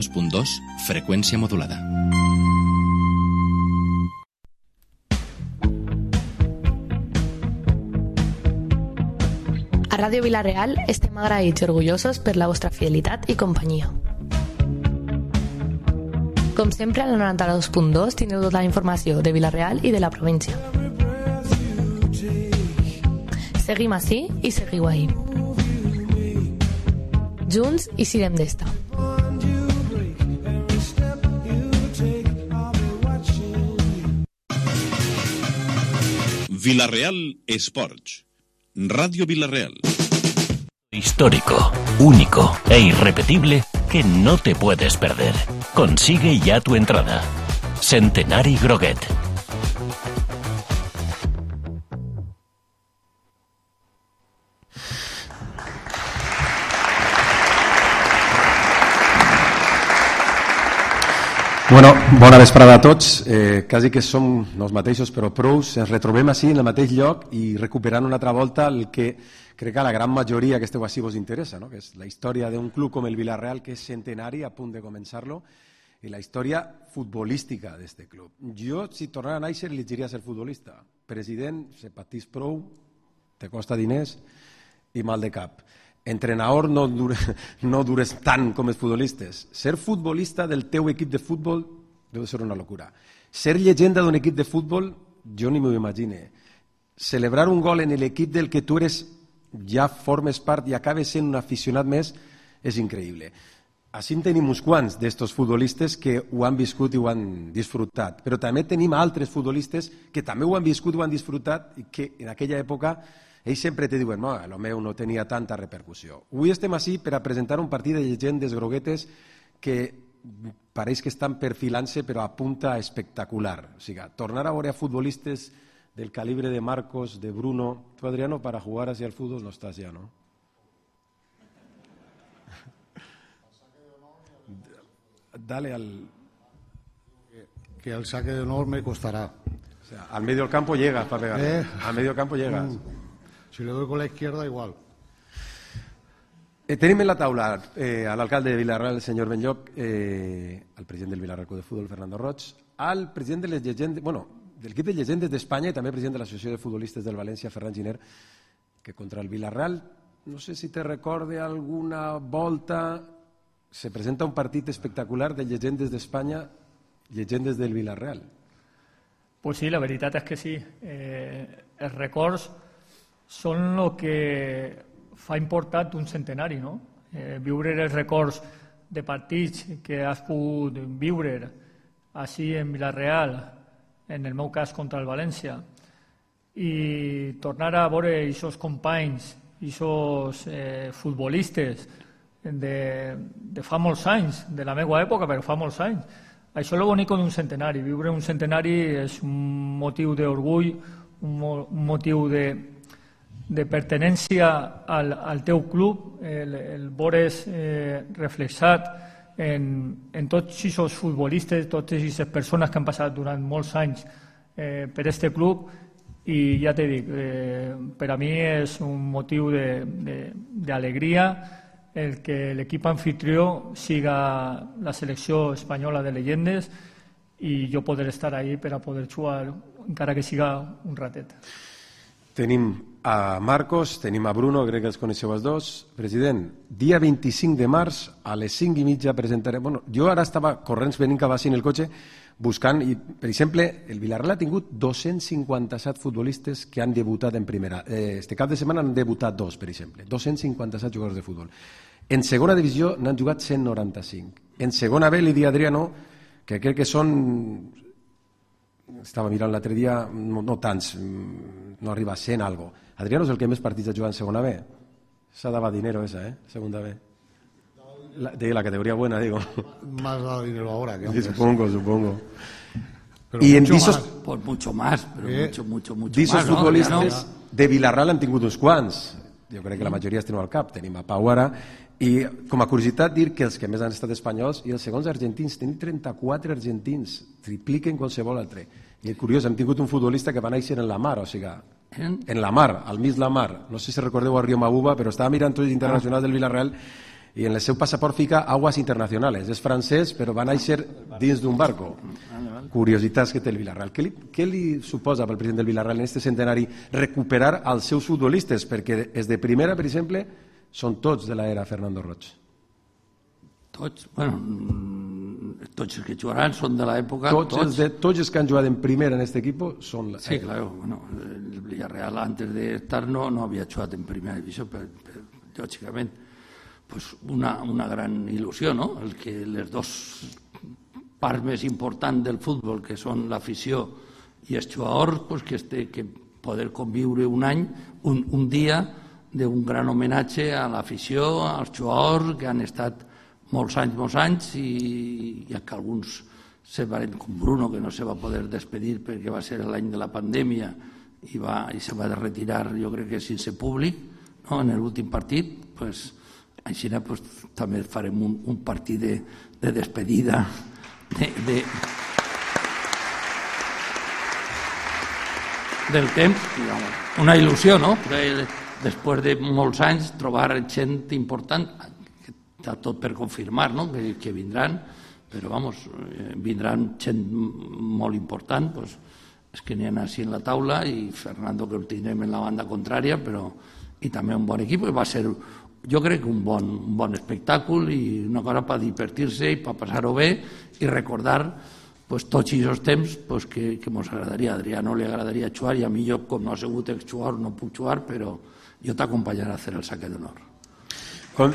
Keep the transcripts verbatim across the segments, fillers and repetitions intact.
dos punt dos, freqüència modulada. A Ràdio Vila-real estem agraïts i orgullosos per la vostra fidelitat i companyia. Com sempre, al noranta-dos punt dos tindreu tota la informació de Vila-real i de la província. Seguim ací i seguiu ahí. Junts i sirem d'esta. Vila-real Esports. Radio Vila-real. Histórico, único e irrepetible que no te puedes perder. Consigue ya tu entrada. Centenari Groguet. Bueno, bona vesprada a tots. Eh, quasi que som els mateixos però prous. Ens retrobem així en el mateix lloc i recuperant una altra volta el que crec que a la gran majoria que esteu així vos interessa, no? Que és la història d'un club com el Vila-real, que és centenari, a punt de començar-lo, i la història futbolística d'aquest club. Jo, si tornara a néixer, llegiria ser futbolista. President, se patís prou, te costa diners i mal de cap. Entrenador, no, dure, no dures tant com els futbolistes. Ser futbolista del teu equip de futbol deu ser una locura. Ser llegenda d'un equip de futbol, jo ni m'ho imagine. Celebrar un gol en l'equip del que tu eres, ja formes part i acabes sent un aficionat més, és increïble. Així en tenim uns quants d'estos futbolistes que ho han viscut i ho han disfrutat, però també tenim altres futbolistes que també ho han viscut i ho han disfrutat i que en aquella època ells sempre te diuen, no, el meu no tenia tanta repercussió. Avui estem així per a presentar un partit de llegendes groguetes que pareix que estan perfilant-se però a punta espectacular. O sigui, tornar a veure a futbolistes del calibre de Marcos, de Bruno. Tu, Adriano, para jugar hacia el fútbol no estás ya, ¿no? Dale al... Que al saque de honor me costará. O sea, al medio del campo llegas para pegar. Eh, al medio del campo llegas. Mm. Si le doy con la izquierda, igual. Eh, tenim en la taula eh, a l'alcalde de Vila-real, el senyor Benlloc, eh, al president del Vila-real Club de Futbol, Fernando Roig, al president de les llegendes, bueno, del equip de llegendes d'Espanya i també president de l'Associació de Futbolistes del València, Ferran Giner, que contra el Vila-real, no sé si te recorde alguna volta, se presenta un partit espectacular de llegendes d'Espanya, llegendes del Vila-real. Pues sí, la veritat és que sí. Eh, els records són el que fa important un centenari, no? Eh, viure els records de partits que has pogut viure així en Vila-real, en el meu cas contra el València, i tornar a veure aquests companys, aquests eh, futbolistes de, de fa molts anys, de la meva època, però fa molts anys. Això és el bonic d'un centenari. Viure un centenari és un motiu d'orgull, un, mo un motiu de de pertenència al, al teu club, el, el veure's eh, reflexat en, en tots aquests futbolistes, totes aquestes persones que han passat durant molts anys eh, per aquest club, i ja t'he dit, eh, per a mi és un motiu d'alegria el que l'equip anfitrió siga la selecció espanyola de llegendes i jo poder estar ahí per a poder jugar, encara que siga un ratet. Tenim a Marcos, tenim a Bruno, crec que els coneixeu els dos. President, dia vint-i-cinc de març, a les cinc i mitja presentarem... Bueno, jo ara estava corrents venint cap així en el cotxe buscant, i per exemple, el Vila-real ha tingut dos-cents cinquanta-set futbolistes que han debutat en primera. Eh, este cap de setmana han debutat dos, per exemple. dos-cents cinquanta-set jugadors de futbol. En segona divisió n'han jugat cent noranta-cinc. En segona B, li dic a Adriano, que crec que són... Estava mirant l'altre dia, no, no tants, no arriba a cent algo. Adriano és el que més partits ha jugat en segona B. S'ha dado dinero esa, ¿eh? Segunda B. La, de la categoría buena, digo. Más dado dinero ahora que antes. Supongo, supongo. Pero y en mucho disos, más. Pues mucho más, pero eh, mucho, mucho, mucho disos más. futbolistes ¿no? de Vila-real han tingut uns quants. Jo crec que la majoria estem al cap. Tenim a Pau ara. I com a curiositat dir que els que més han estat espanyols i els segons argentins, tenim trenta-quatre argentins, tripliquen qualsevol altre. I és curiós, hem tingut un futbolista que va néixer en la mar, o sigui, en la mar, al mig de la mar. No sé si recordeu a Rio Mabuba, però estava mirant tots els internacionals del Vila-real i en el seu passaport fica aguas internacionales. És francès, però va néixer dins d'un barco. Curiositats que té el Villarreal. Què li, què li suposa pel president del Villarreal en aquest centenari recuperar els seus futbolistes? Perquè els de primera, per exemple, són tots de l'era Fernando Roig. Tots, bueno, tots els que jugaran són de l'època... Tots, tots. Els de, tots els que han jugat en primera en aquest equip són... La... Sí, claro, bueno, el Villarreal antes de estar no, no havia jugat en primera divisió, però, però lògicament pues una, una gran il·lusió, no? El que les dos parts més importants del futbol, que són l'afició i els jugadors, pues que, este, que poder conviure un any, un, un dia d'un gran homenatge a l'afició, als jugadors que han estat molts anys, molts anys, i, i que alguns se van, com Bruno, que no se va poder despedir perquè va ser l'any de la pandèmia i, va, i se va retirar, jo crec que sense públic, no? En l'últim partit, pues, així pues, també farem un, un partit de, de despedida de, de, del temps, digamos. Una il·lusió, no? De, després de molts anys trobar gent important, que està tot per confirmar, no? que, que vindran, però vamos, vindran gent molt important, pues, és que n'hi ha així en la taula, i Fernando, que el tindrem en la banda contrària, però i també un bon equip, va ser, jo crec, un bon, un bon espectacle i una cosa per divertir-se i per passar-ho bé i recordar pues, tots aquests temps pues, que, que ens agradaria. A Adrià no li agradaria jugar i a mi, jo, com no he sigut exjugador, no puc jugar, però jo t'acompanyaré a fer el saque d'honor. Com...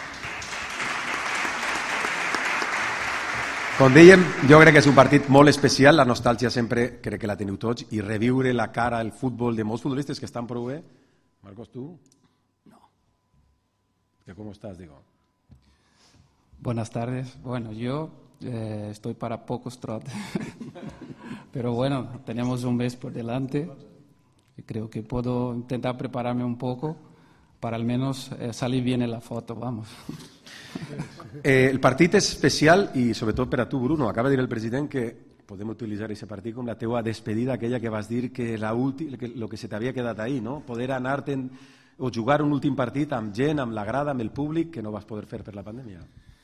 Com dèiem, jo crec que és un partit molt especial, la nostàlgia sempre crec que la teniu tots, i reviure la cara, el futbol de molts futbolistes que estan prou bé. Marcos, ¿tú? No. ¿Cómo estás, digo? Buenas tardes. Bueno, yo eh, estoy para pocos trotes, pero bueno, tenemos un mes por delante y creo que puedo intentar prepararme un poco para al menos eh, salir bien en la foto, vamos. Eh, el partit és especial i sobretot per a tu, Bruno. Acaba de dir el president que podem utilitzar aquest partit com la teua despedida, aquella que vas dir que el que, lo que se t'havia quedat ahí, no? Poder anar-te'n o jugar un últim partit amb gent, amb la grada, amb el públic, que no vas poder fer per la pandèmia.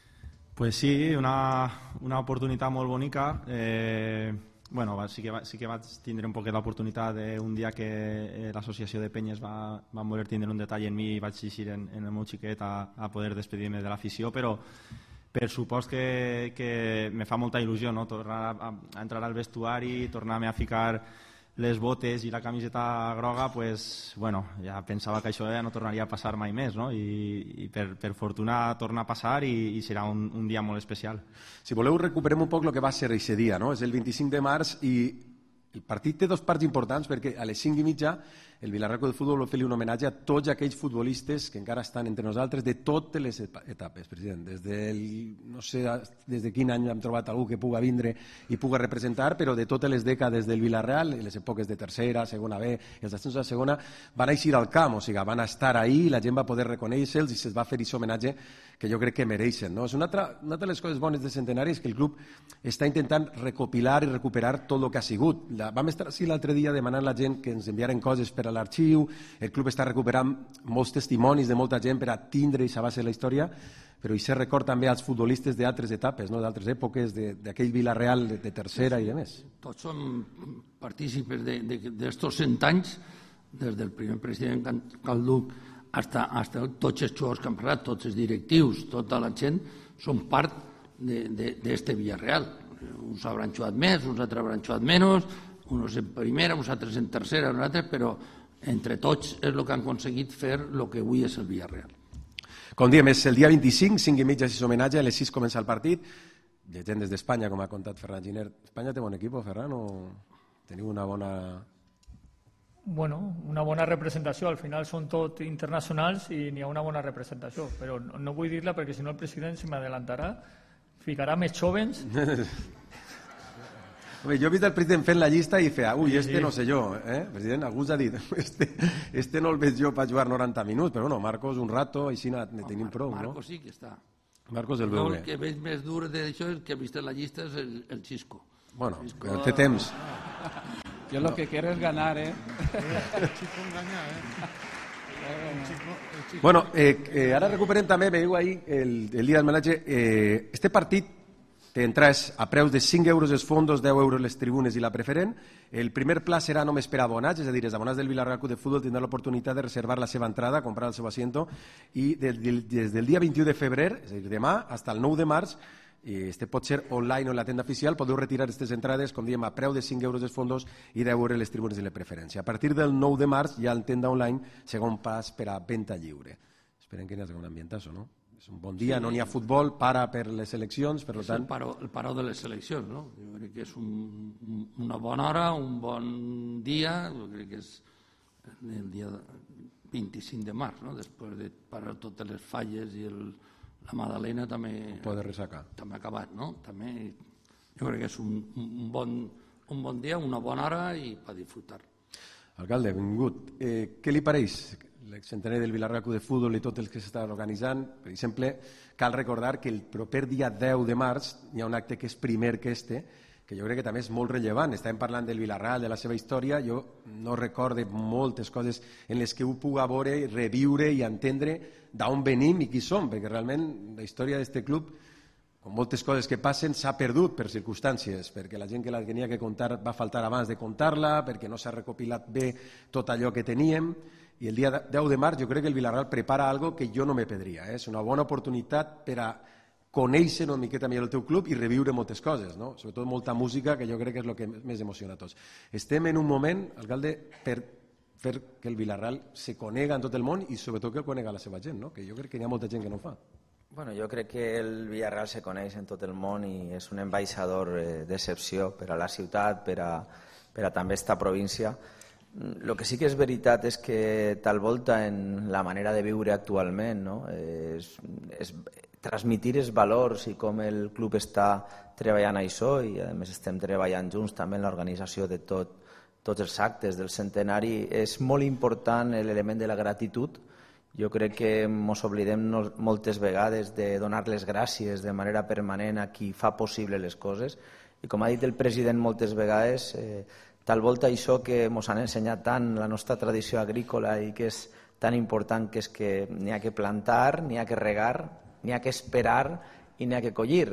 Pues sí, una, una oportunitat molt bonica. Eh, bueno, sí que, sí que vaig tindre un poquet l'oportunitat d'un dia que eh, l'associació de penyes va, va voler tindre un detall en mi i vaig eixir en, en el meu xiquet a, a poder despedir-me de l'afició, però per supost que, que me fa molta il·lusió, no? Tornar a, a entrar al vestuari, tornar-me a ficar les botes i la camiseta groga, pues, bueno, ja pensava que això ja no tornaria a passar mai més, no? I, i per, per fortuna torna a passar i, i serà un, un dia molt especial. Si voleu, recuperem un poc el que va ser aquest dia, no? És el vint-i-cinc de març i el partit té dos parts importants perquè a les cinc i mitja el Villarreal de Futbol vol fer-li un homenatge a tots aquells futbolistes que encara estan entre nosaltres de totes les etapes, president. Des del, no sé des de quin any hem trobat algú que puga vindre i puga representar, però de totes les dècades del Villarreal, les èpoques de tercera, segona B, els ascensos a segona, van eixir al camp, o sigui, van estar ahí, la gent va poder reconèixer-los i se'ls va fer aquest homenatge que jo crec que mereixen, no? És una altra, una de les coses bones de Centenari és que el club està intentant recopilar i recuperar tot el que ha sigut. La, vam estar així l'altre dia demanant a la gent que ens enviaren coses per a l'arxiu, el club està recuperant molts testimonis de molta gent per a tindre i saber-se la història, però això record també als futbolistes d'altres etapes, no? D'altres èpoques, d'aquell Villarreal de, de tercera i de més. Tots som partícipes d'estos cent anys, des del primer president Calduc hasta, hasta tots els jugadors que han parlat, tots els directius, tota la gent, són part d'aquest Villarreal. Uns hauran jugat més, uns altres hauran jugat menys, uns en primera, uns altres en tercera, uns altres, però entre tots és el que han aconseguit fer el que avui és el Villarreal. Com diem, és el dia vint-i-cinc, cinc i mitja és homenatge, a les sis comença el partit. Llegendes d'Espanya, com ha contat Ferran Giner. Espanya té bon equip, Ferran, o teniu una bona... Bueno, una bona representació, al final són tot internacionals i n'hi ha una bona representació, però no vull dir-la perquè si no el president se m'adelantarà, ficarà més jóvens. Home, jo he vist el president fent la llista i feia, ui, este no sé jo, eh? President, algú ha dit, este, este no el veig jo per jugar noranta minuts, però bueno, Marcos un rato, així ne tenim prou, no? Marcos sí que està. Marcos el veu bé. El que veig més dur d'això, el que ha vist en la llista és el, el Xisco. Bueno, Xisco... té temps. Yo lo que quiero es ganar, ¿eh? Chico engaña, ¿eh? Bueno, eh, eh, ara recuperem també, veieu ahir, el, el dia del homenatge, eh, este partit té entrades a preus de cinc euros els fondos, deu euros les tribunes i la preferent. El primer pla serà només per abonats, és a dir, els abonats del Villarreal Club de Futbol tindran l'oportunitat de reservar la seva entrada, comprar el seu asiento, i des del, des del dia vint-i-u de febrer, és a dir, demà, fins al nou de març, i este pot ser online o en la tenda oficial, podeu retirar aquestes entrades, com diem, a preu de cinc euros els fondos i deu euros les tribunes i la preferència. A partir del nou de març, ja en tenda online, segon pas per a venda lliure. Esperem que hi hagi un ambientazo, no? És un bon dia, sí. No n'hi ha futbol, para per les eleccions, per és tant... el paro, el paro de les eleccions, no? Jo crec que és un, una bona hora, un bon dia, jo crec que és el dia vint-i-cinc de març, no? Després de parar totes les falles i el, la Madalena també... Poder ressacar. També ha acabat, no? També, jo crec que és un, un, bon, un bon dia, una bona hora i per disfrutar. Alcalde, benvingut. Eh, què li pareix l'excentenari del Villarreal Club de Futbol i tot el que s'està organitzant? Per exemple, cal recordar que el proper dia deu de març hi ha un acte que és primer que este, que jo crec que també és molt rellevant. Estàvem parlant del Villarreal, de la seva història. Jo no recorde moltes coses en les que ho puga veure, reviure i entendre d'on venim i qui som, perquè realment la història d'aquest club, com moltes coses que passen, s'ha perdut per circumstàncies, perquè la gent que la tenia que contar va faltar abans de contar-la, perquè no s'ha recopilat bé tot allò que teníem, i el dia deu de març jo crec que el Villarreal prepara algo que jo no me perdria. Eh? És una bona oportunitat per a conèixer una miqueta millor el teu club i reviure moltes coses, no? Sobretot molta música, que jo crec que és el que més emociona a tots. Estem en un moment, alcalde, per fer que el Villarreal se conega en tot el món i sobretot que el conega la seva gent, no? Que jo crec que hi ha molta gent que no ho fa. Bueno, jo crec que el Villarreal se coneix en tot el món i és un ambaixador eh, d'excepció per a la ciutat, per a, per a també esta província. El que sí que és veritat és que tal volta en la manera de viure actualment, no? és, és transmitir els valors i com el club està treballant això, i a més estem treballant junts també en l'organització de tot, tots els actes del centenari. És molt important l'element de la gratitud. Jo crec que ens oblidem moltes vegades de donar les gràcies de manera permanent a qui fa possible les coses, i com ha dit el president moltes vegades, eh, tal volta això que ens han ensenyat tant la nostra tradició agrícola i que és tan important, que és que n'hi ha que plantar, n'hi ha que regar, n'hi ha que esperar i n'hi ha que collir.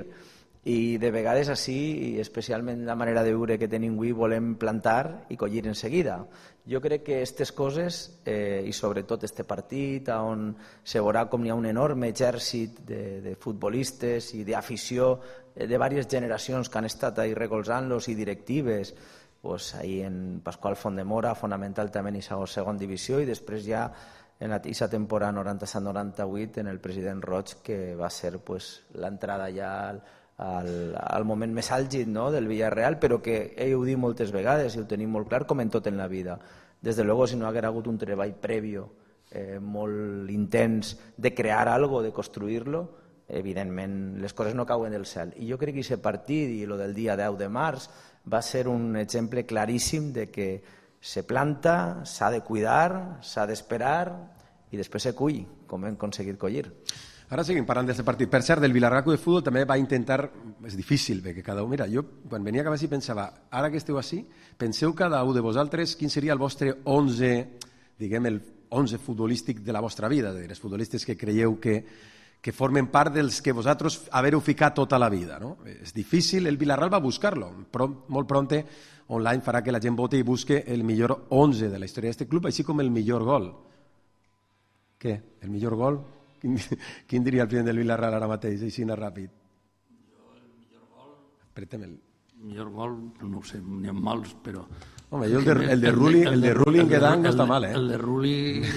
I de vegades així, especialment la manera de viure que tenim avui, volem plantar i collir en seguida. Jo crec que aquestes coses, eh, i sobretot este partit, on se veurà com hi ha un enorme exèrcit de, de futbolistes i d'afició de diverses generacions que han estat ahí recolzant-los, i directives, pues ahí en Pasqual Fondemora, fonamental també en aquesta segona divisió, i després ja en aquesta temporada noranta-set noranta-vuit en el president Roig, que va ser pues, l'entrada ja al, al, al moment més àlgid, no?, del Villarreal, però que ell ho diu moltes vegades i ho tenim molt clar, com en tot en la vida. Des de luego, si no haguera hagut un treball prèvio eh, molt intens de crear algo, de construir-lo, evidentment les coses no cauen del cel. I jo crec que aquest partit i el del dia deu de març va ser un exemple claríssim de que se planta, s'ha de cuidar, s'ha d'esperar i després se cull, com hem aconseguit collir. Ara seguim parlant d'aquest partit. Per cert, del Villarreal Club de Futbol també va intentar, és difícil, perquè cada un... Mira, jo quan venia cap així pensava, ara que esteu així, penseu cada un de vosaltres quin seria el vostre onze, diguem, el onze futbolístic de la vostra vida, de els futbolistes que creieu que que formen part dels que vosaltres haver-ho ficat tota la vida. No? És difícil, el Villarreal va buscar-lo. Però molt prompte online farà que la gent vote i busque el millor onze de la història d'aquest club, així com el millor gol. Què? El millor gol? Quin, quin diria el president del Villarreal ara mateix, així anar ràpid? Jo el millor gol... Apretem el... El millor gol, no ho sé, n'hi ha molts, però... Home, jo el de, el de Rulli, el de Rulli en Guedang no està mal, eh? El de Rulli...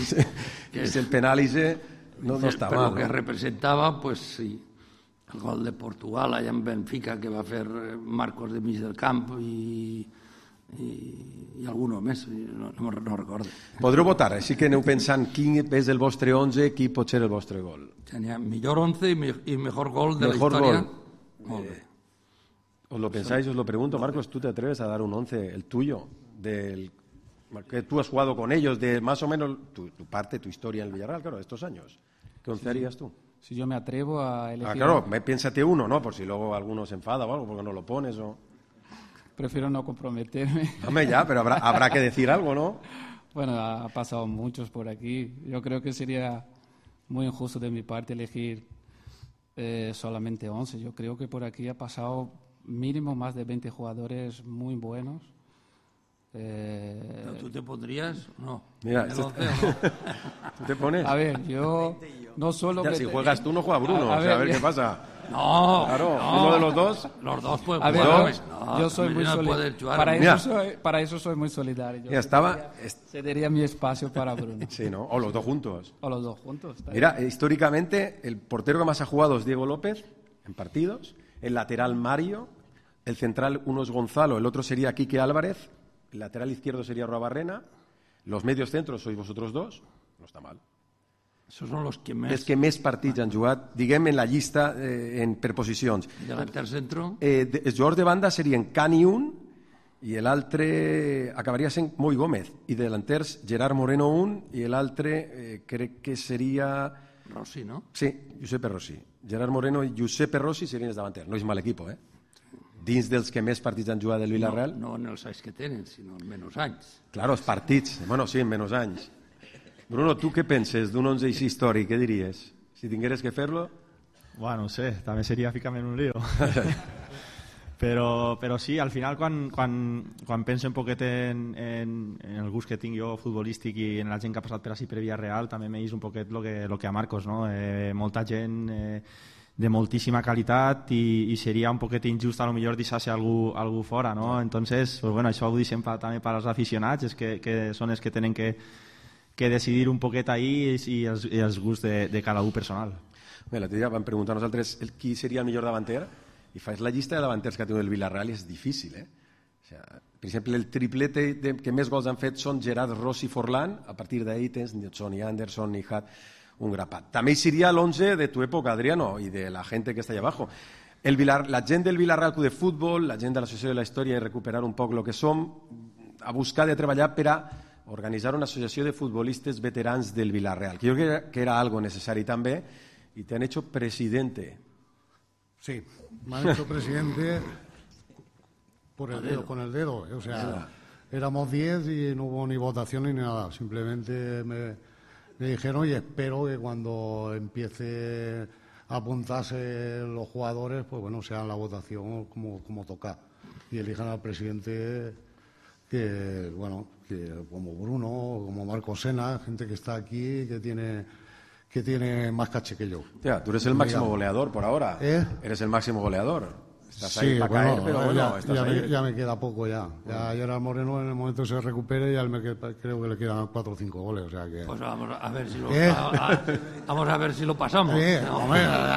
És el penàlice... No, no està però mal, el que no? representava, pues sí, el gol de Portugal allà en Benfica que va fer Marcos de mig del camp i, i, i alguno més, no, no, no recordo. Podreu votar, així que aneu pensant quin és el vostre onze, qui pot ser el vostre gol. Tenia millor once i, me, i mejor gol de mejor la història. Gol. Molt bé. Os lo pensáis, os lo pregunto, Marcos, ¿tú te atreves a dar un once, el tuyo, del que tú has jugado con ellos, de más o menos tu, tu parte, tu historia en el Villarreal, claro, de estos años? ¿Qué once harías tú? Si yo me atrevo a elegir... Ah, claro, piénsate uno, ¿no? Por si luego alguno se enfada o algo, porque no lo pones o... Prefiero no comprometerme. Hombre, ya, pero habrá, habrá que decir algo, ¿no? Bueno, ha pasado muchos por aquí. Yo creo que sería muy injusto de mi parte elegir eh, solamente once. Yo creo que por aquí ha pasado mínimo más de veinte jugadores muy buenos. Eh... ¿Tú te pondrías? No. Mira, ¿El once, esto... no? ¿Tú te pones? A ver, yo no solo... Ya, que si te... juegas tú, no juega Bruno. A, a o sea, ver, a ver ya... qué pasa. No, claro, no. uno de los dos. Los dos pueden a ver, jugar. yo, No, yo soy muy no solidario. Jugar, para, mira. eso soy, para eso soy muy solidario. Yo Mira, estaba... cedería, cedería mi espacio para Bruno. Sí, ¿no? O los dos juntos. O los dos juntos. Mira, bien. Históricamente, el portero que más ha jugado es Diego López, en partidos. El lateral, Mario. El central, uno es Gonzalo, el otro sería Quique Álvarez. El lateral izquierdo sería Roabarrena. Los medios centros sois vosotros dos. No està mal. Esos son los que més... És que més partits han jugat, diguem, en la llista eh, en, per posicions. I delanter centro? Eh, de, els jugadors de banda serien Cani un i l'altre acabaria sent Moi Gómez. I de delanters Gerard Moreno un i l'altre eh, crec que seria... Rossi, ¿no? Sí, Giuseppe Rossi. Gerard Moreno i Giuseppe Rossi serien els davanters. No és mal equip, eh? Dins dels que més partits han jugat del Villarreal. No, no en els anys que tenen, sinó en menys anys. Claro, els partits. Bueno, sí, en menys anys. Bruno, tu què penses d'un onze així històric? Què diries? Si tingueres que fer-lo... Bueno, no sé, també seria ficar-me en un lío. però, però sí, al final quan, quan, quan penso un poquet en, en, en el gust que tinc jo futbolístic i en la gent que ha passat per així per Villarreal, també m'he vist un poquet lo que, lo que a Marcos, no? Eh, molta gent... Eh, de moltíssima qualitat i, i seria un poquet injust a lo millor deixar-se algú, algú fora, no? Entonces, pues bueno, això ho deixem pa, també per als aficionats, és que, que són els que tenen que, que decidir un poquet ahí i els, i els gusts de, de cada un personal. Bé, l'altre dia vam preguntar a nosaltres el, qui seria el millor davanter i fas la llista de davanters que ha tingut el Villarreal i és difícil, eh? O sea, per exemple, el triplete de, que més gols han fet són Gerard, Rossi, Forlán, a partir d'ahí tens Sonny Anderson, Nijat, un grapat. També hi seria l'onze de tu època, Adriano, i de la gent que està allà abajo. El Villar, la gent del Villarreal Club de Futbol, la gent de l'Associació de la Història i recuperar un poc el que som, a buscar de treballar per a organitzar una associació de futbolistes veterans del Villarreal, que jo crec que era algo necessari també, i te han hecho presidente. Sí, me han hecho presidente por el dedo, con el dedo. O sea, éramos diez y no hubo ni votación ni nada. Simplemente me... Me dijeron y espero que cuando empiece a apuntarse los jugadores, pues bueno, sea la votación como, como toca. Y elijan al presidente que, bueno, que como Bruno, como Marco Sena, gente que está aquí, que tiene, que tiene más caché que yo. Ya, tú eres el máximo goleador por ahora. ¿Eh? Eres el máximo goleador. Estás Sí, ahí para bueno, caer, pero bueno, ya, estás ya, ahí. me, ya me queda poco ya. Ya Gerard Moreno en el momento que se recupere ya me queda, creo que le quedan cuatro o cinco goles, o sea que... Pues vamos a ver si lo, ¿Eh? a, a, vamos a ver si lo pasamos. Eh, No. hombre,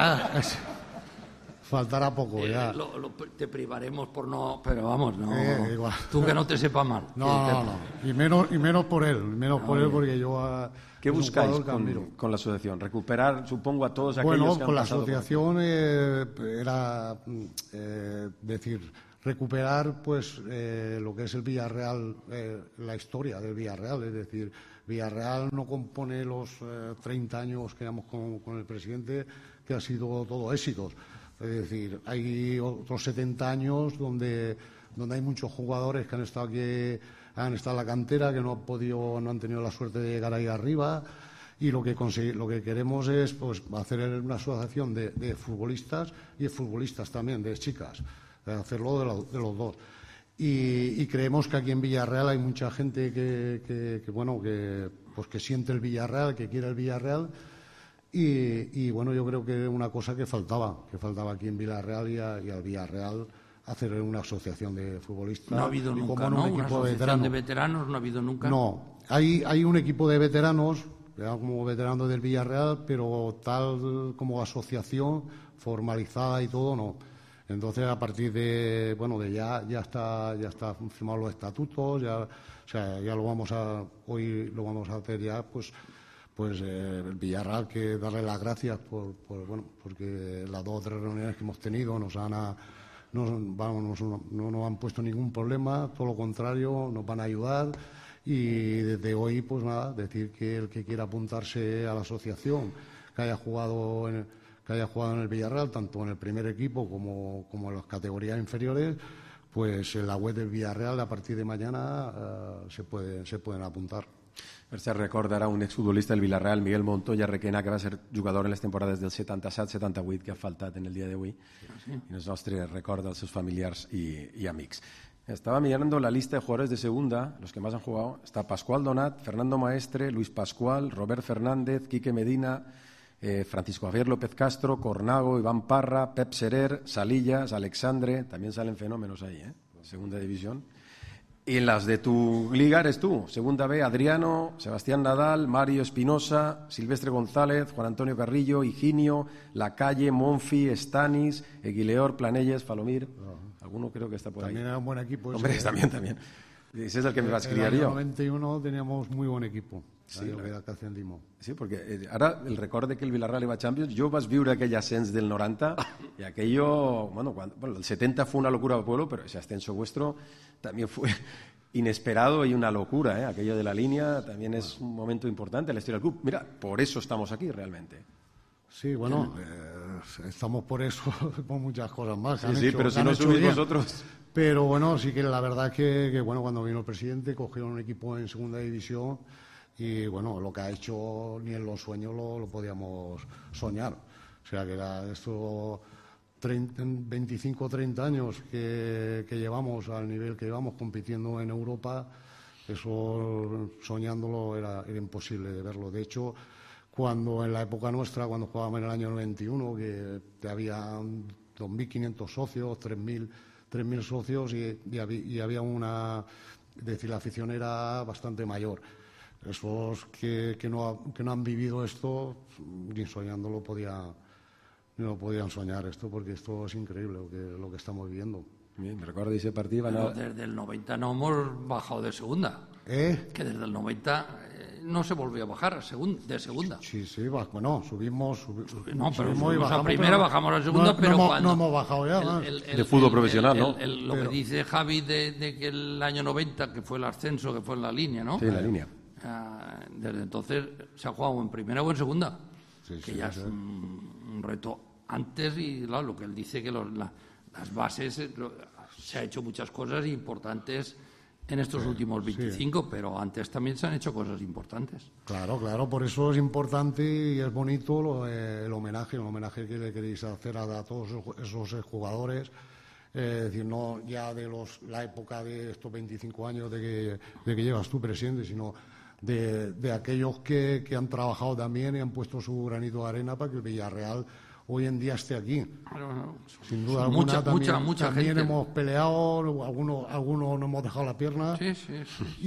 faltará poco Eh, ya. lo, lo- te privaremos por no... Pero vamos, no. Eh, igual. Tú que no te sepa mal. No, Que no, te- no. Y menos, y menos por él, menos por él porque yo... ah, ¿Qué es un buscáis jugador que admiro. con, con la asociación? ¿Recuperar, supongo, a todos aquellos Bueno, que han con la pasado por aquí? asociación eh, era eh, decir, recuperar pues eh, lo que es el Villarreal, eh, la historia del Villarreal, es decir, Villarreal no compone los eh, treinta años que llevamos con, con el presidente, que ha sido todo éxitos. Es decir, hay otros setenta años donde, donde hay muchos jugadores que han estado aquí, han estado en la cantera, que no han podido, no han tenido la suerte de llegar ahí arriba. Y lo que consegui- lo que queremos es pues hacer una asociación de, de futbolistas y de futbolistas también, de chicas, de hacerlo de, lo- de los dos. Y, y creemos que aquí en Villarreal hay mucha gente que, que- que, bueno que pues que siente el Villarreal, que quiere el Villarreal. Y, y, bueno, yo creo que una cosa que faltaba, que faltaba aquí en Villarreal y, a- y al Villarreal hacer una asociación de futbolistas. No ha habido y nunca, como ¿no? un Una equipo de asociación veteranos. de veteranos no ha habido nunca. No, hay, hay un equipo de veteranos, ya como veteranos del Villarreal, pero tal como asociación formalizada y todo, no. Entonces, a partir de, bueno, de ya, ya está, ya está firmados los estatutos, ya, o sea, ya lo vamos a, hoy lo vamos a hacer ya, pues, pues eh, el Villarreal, que darle las gracias por, por, bueno, porque las dos o tres reuniones que hemos tenido nos han, a- nos, vamos, nos- no nos han puesto ningún problema, todo lo contrario, nos van a ayudar. Y desde hoy, pues nada, decir que el que quiera apuntarse a la asociación, que haya jugado en, que haya jugado en el Villarreal, tanto en el primer equipo como, como en las categorías inferiores, pues en la web del Villarreal a partir de mañana eh, se, puede, se pueden apuntar. Per cert, recordarà un exfutbolista del Villarreal, Miguel Montoya Requena, que va ser jugador en les temporades del setanta-set setanta-vuit, que ha faltat en el dia d'avui. Sí. I el nostre record dels seus familiars i, y amics. Estaba mirando la lista de jugadores de segunda, los que más han jugado. Está Pascual Donat, Fernando Maestre, Luis Pascual, Robert Fernández, Quique Medina, eh, Francisco Javier López Castro, Cornago, Iván Parra, Pep Serer, Salillas, Alexandre. También salen fenómenos ahí, ¿eh? Segunda división. Y en las de tu liga eres tú. Segunda B, Adriano, Sebastián Nadal, Mario Espinosa, Silvestre González, Juan Antonio Carrillo, Higinio, Lacalle, Monfi, Stanis, Eguileor, Planelles, Falomir. Uh-huh. Alguno creo que está por también ahí. También era un buen equipo. Hombre, ese, también, también. Ese es el que me va a escribir yo. En el noventa y uno teníamos muy buen equipo. Sí, la que ascendimos. Sí, porque eh, ara el record de que el Villarreal iba a Champions, jo vas viure aquell ascens del noventa y aquello, bueno, cuando, bueno, el setenta fue una locura al pueblo, pero ese ascenso vuestro también fue inesperado y una locura, ¿eh? Aquello de la línea también es un momento importante en la historia del club. Mira, por eso estamos aquí realmente. Sí, bueno, eh, estamos por eso, por muchas cosas más. Sí, sí, hecho, pero si no subís vosotros... Pero bueno, sí que la verdad es que, que bueno, cuando vino el presidente cogieron un equipo en segunda división y bueno, lo que ha hecho ni en los sueños lo, lo podíamos soñar. O sea que era esto treinta, veinticinco o treinta años que, que llevamos al nivel que llevamos compitiendo en Europa, eso soñándolo era, era imposible de verlo. De hecho, cuando en la época nuestra, cuando jugábamos en el año noventa y uno, que había dos mil quinientos socios, tres mil socios y, y, había, y había una, es decir, la afición era bastante mayor. Esos que, que, no, que no han vivido esto, ni soñándolo podía, no podían soñar esto, porque esto es increíble lo que, lo que estamos viviendo. Bien, me recuerdo ese partido. Pero desde el noventa no hemos bajado de segunda. ¿Eh? Que desde el noventa eh, no se volvió a bajar segun, de segunda. Sí, sí, bueno, subimos. Subi, Subi, no, pero subimos, subimos y bajamos, a primera, bajamos a segunda, no, pero no, cuando. No hemos bajado ya. El, el, el, de fútbol el, profesional, el, ¿no? El, el, lo pero, que dice Javi de, de que el año noventa, que fue el ascenso, que fue en la línea, ¿no? Sí, en la línea. Uh, desde entonces se ha jugado en primera o en segunda, sí, que sí, ya sí. es un, un reto antes y claro, lo que él dice que los, la, las bases, lo, se ha hecho muchas cosas importantes en estos sí, últimos veinticinco, sí. Pero antes también se han hecho cosas importantes. Claro, claro, por eso es importante y es bonito lo, eh, el homenaje, el homenaje que le queréis hacer a, a todos esos jugadores. Eh, es decir, no ya de los, la época de estos veinticinco años de que, de que llevas tú presidente, sino de, de aquellos que, que han trabajado también y han puesto su granito de arena para que el Villarreal hoy en día esté aquí. Bueno, sin duda alguna, mucha, también, mucha, mucha también gente. hemos peleado, algunos, algunos nos hemos dejado la pierna. Sí, sí, sí.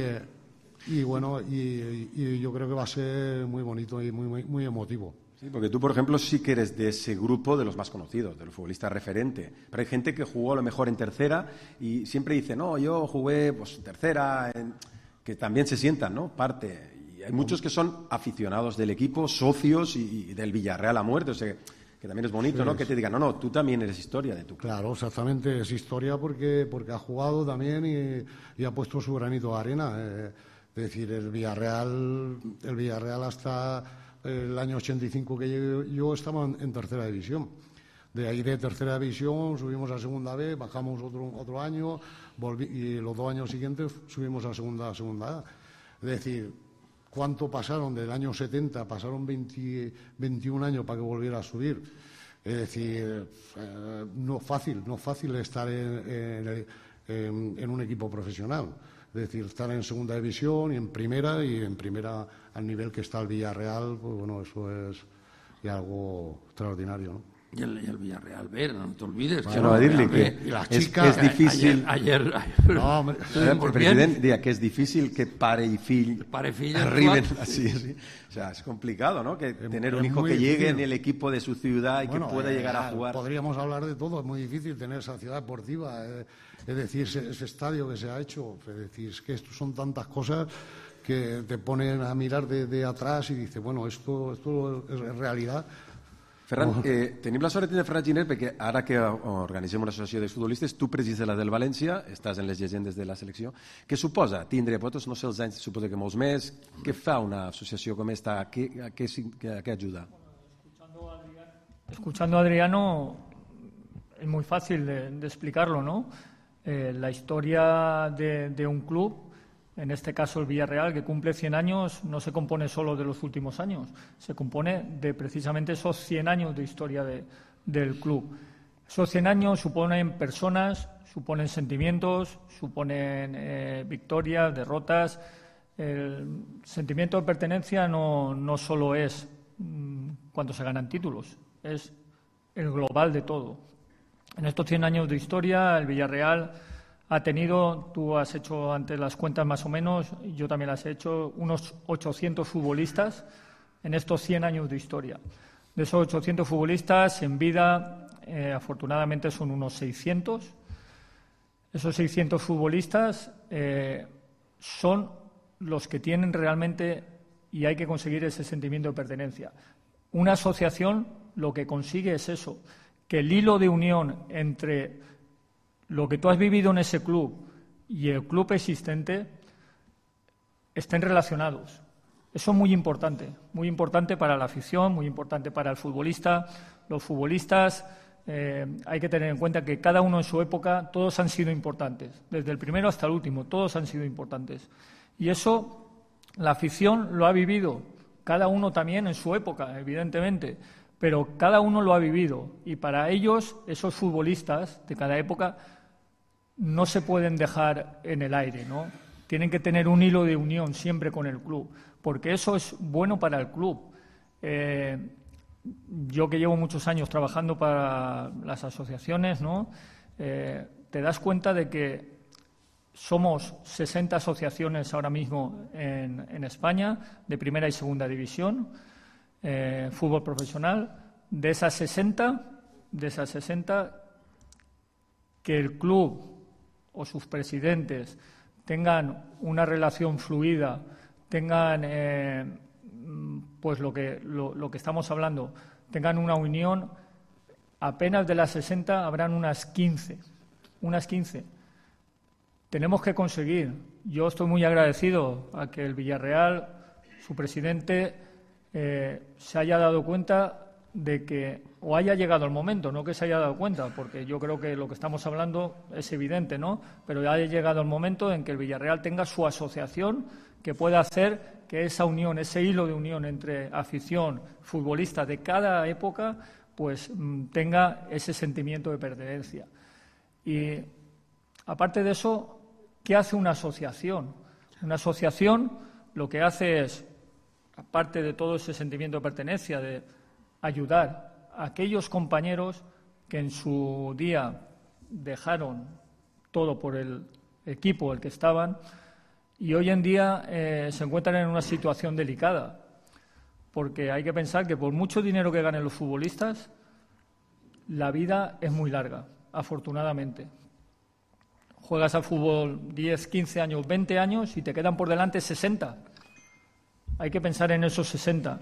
Y, y bueno, y, y yo creo que va a ser muy bonito y muy, muy, muy emotivo. Sí, porque tú, por ejemplo, sí que eres de ese grupo de los más conocidos, de los futbolistas referente. Pero hay gente que jugó a lo mejor en tercera y siempre dice, no, yo jugué pues en tercera, en... que también se sientan, ¿no? Parte. Y hay muchos que son aficionados del equipo, socios y, y del Villarreal a muerte. O sea, que también es bonito, sí, ¿no? Que te digan, no, no, tú también eres historia de tu club. Claro, exactamente, es historia porque, porque ha jugado también y, y ha puesto su granito de arena. Eh, es decir, el Villarreal, el Villarreal hasta el año ochenta y cinco que llegué yo estaba en, en tercera división. De ahí de tercera división subimos a segunda B, bajamos otro, otro año volví, y los dos años siguientes subimos a segunda, a segunda A. Es decir, ¿cuánto pasaron? Del año setenta pasaron veinte, veintiún años para que volviera a subir. Es decir, eh, no es fácil, no es fácil estar en, en, en, en un equipo profesional. Es decir, estar en segunda división y en primera, y en primera al nivel que está el Villarreal, pues bueno, eso es ya algo extraordinario, ¿no? Y el, y el Villarreal B, no te olvides. Bueno, que a decirle que y las es, chicas, es difícil... Ayer, ayer, ayer no, hombre, el presidente diría que es difícil que pare y fill pare y fill arriben así, así. O sea, es complicado, ¿no? Que es, tener un hijo que difícil. Llegue en el equipo de su ciudad y bueno, que pueda eh, llegar a jugar. Podríamos hablar de todo, es muy difícil tener esa ciudad deportiva, eh, es decir, ese, ese estadio que se ha hecho, es decir, es que esto son tantas cosas que te ponen a mirar de, de atrás y dices, bueno, esto, esto es realidad. Ferran, eh, tenim la sort de tenir Ferran Giner perquè ara que organitzem una associació de futbolistes, tu presides la del València, estàs en les llegendes de la selecció. Què suposa tindre, vosaltres no sé els anys, suposo que molts més, què fa una associació com esta? ¿A qué, a qué, a qué ayuda? Escuchando a Adriano, escuchando a Adriano es muy fácil de, de explicarlo, ¿no? Eh, la historia de, de un club En este caso, el Villarreal, que cumple cien años, no se compone solo de los últimos años, se compone de precisamente esos cien años de historia de, del club. Esos cien años suponen personas, suponen sentimientos, suponen eh, victorias, derrotas. El sentimiento de pertenencia no, no solo es mmm, cuando se ganan títulos, es el global de todo. En estos cien años de historia, el Villarreal ha tenido, tú has hecho antes las cuentas más o menos, yo también las he hecho, unos ochocientos futbolistas en estos cien años de historia. De esos ochocientos futbolistas, en vida, eh, afortunadamente son unos seiscientos. Esos seiscientos futbolistas eh, son los que tienen realmente, y hay que conseguir ese sentimiento de pertenencia. Una asociación lo que consigue es eso, que el hilo de unión entre lo que tú has vivido en ese club y el club existente estén relacionados. Eso es muy importante, muy importante para la afición, muy importante para el futbolista. Los futbolistas eh, hay que tener en cuenta que cada uno en su época, todos han sido importantes, desde el primero hasta el último, todos han sido importantes. Y eso la afición lo ha vivido, cada uno también en su época, evidentemente, pero cada uno lo ha vivido. Y para ellos, esos futbolistas de cada época, no se pueden dejar en el aire, ¿no? Tienen que tener un hilo de unión siempre con el club, porque eso es bueno para el club. Eh, yo que llevo muchos años trabajando para las asociaciones, ¿no? Eh, te das cuenta de que somos sesenta asociaciones ahora mismo en, en España, de primera y segunda división, eh, fútbol profesional. De esas sesenta, de esas sesenta, que el club o sus presidentes tengan una relación fluida, tengan, eh, pues lo que, lo, lo que estamos hablando, tengan una unión, apenas de las sesenta habrán unas quince, unas quince. Tenemos que conseguir, yo estoy muy agradecido a que el Villarreal, su presidente, eh, se haya dado cuenta de que, o haya llegado el momento, no que se haya dado cuenta, porque yo creo que lo que estamos hablando es evidente, ¿no? Pero ya haya llegado el momento en que el Villarreal tenga su asociación que pueda hacer que esa unión, ese hilo de unión entre afición, futbolista de cada época, pues tenga ese sentimiento de pertenencia. Y aparte de eso, ¿qué hace una asociación? Una asociación lo que hace es, aparte de todo ese sentimiento de pertenencia, de ayudar a aquellos compañeros que en su día dejaron todo por el equipo el que estaban y hoy en día eh, se encuentran en una situación delicada, porque hay que pensar que por mucho dinero que ganen los futbolistas, la vida es muy larga, afortunadamente. Juegas al fútbol diez, quince años, veinte años y te quedan por delante sesenta. Hay que pensar en esos sesenta.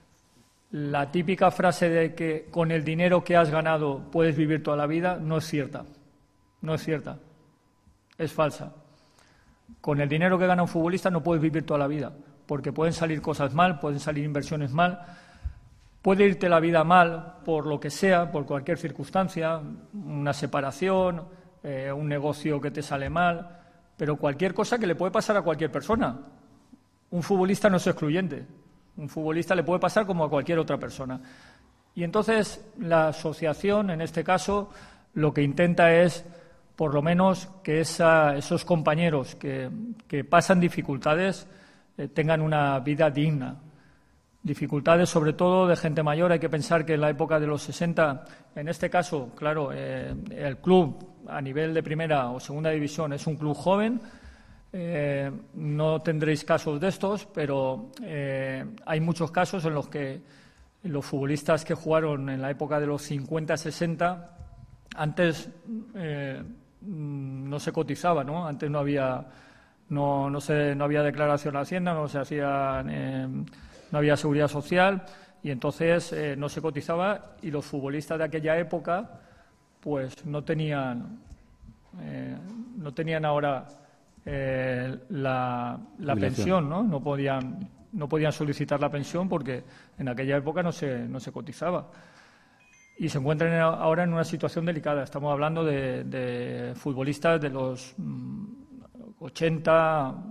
La típica frase de que con el dinero que has ganado puedes vivir toda la vida no es cierta. No es cierta. Es falsa. Con el dinero que gana un futbolista no puedes vivir toda la vida, porque pueden salir cosas mal, pueden salir inversiones mal, puede irte la vida mal por lo que sea, por cualquier circunstancia, una separación, eh, un negocio que te sale mal, pero cualquier cosa que le puede pasar a cualquier persona. Un futbolista no es excluyente. Un futbolista le puede pasar como a cualquier otra persona. Y entonces la asociación, en este caso, lo que intenta es, por lo menos, que esa, esos compañeros que, que pasan dificultades eh, tengan una vida digna. Dificultades, sobre todo, de gente mayor. Hay que pensar que en la época de los sesenta, en este caso, claro, eh, el club a nivel de primera o segunda división es un club joven. Eh, no tendréis casos de estos, pero eh, hay muchos casos en los que los futbolistas que jugaron en la época de los cincuenta, sesenta, antes eh, no se cotizaba, ¿no? Antes no había, no, no, se, no había declaración a Hacienda, no se hacía, eh, no había seguridad social y entonces eh, no se cotizaba y los futbolistas de aquella época pues no tenían, eh, no tenían ahora Eh, la, la pensión, ¿no? No podían, no podían solicitar la pensión porque en aquella época no se, no se cotizaba. Y se encuentran ahora en una situación delicada. Estamos hablando de, de futbolistas de los ochenta,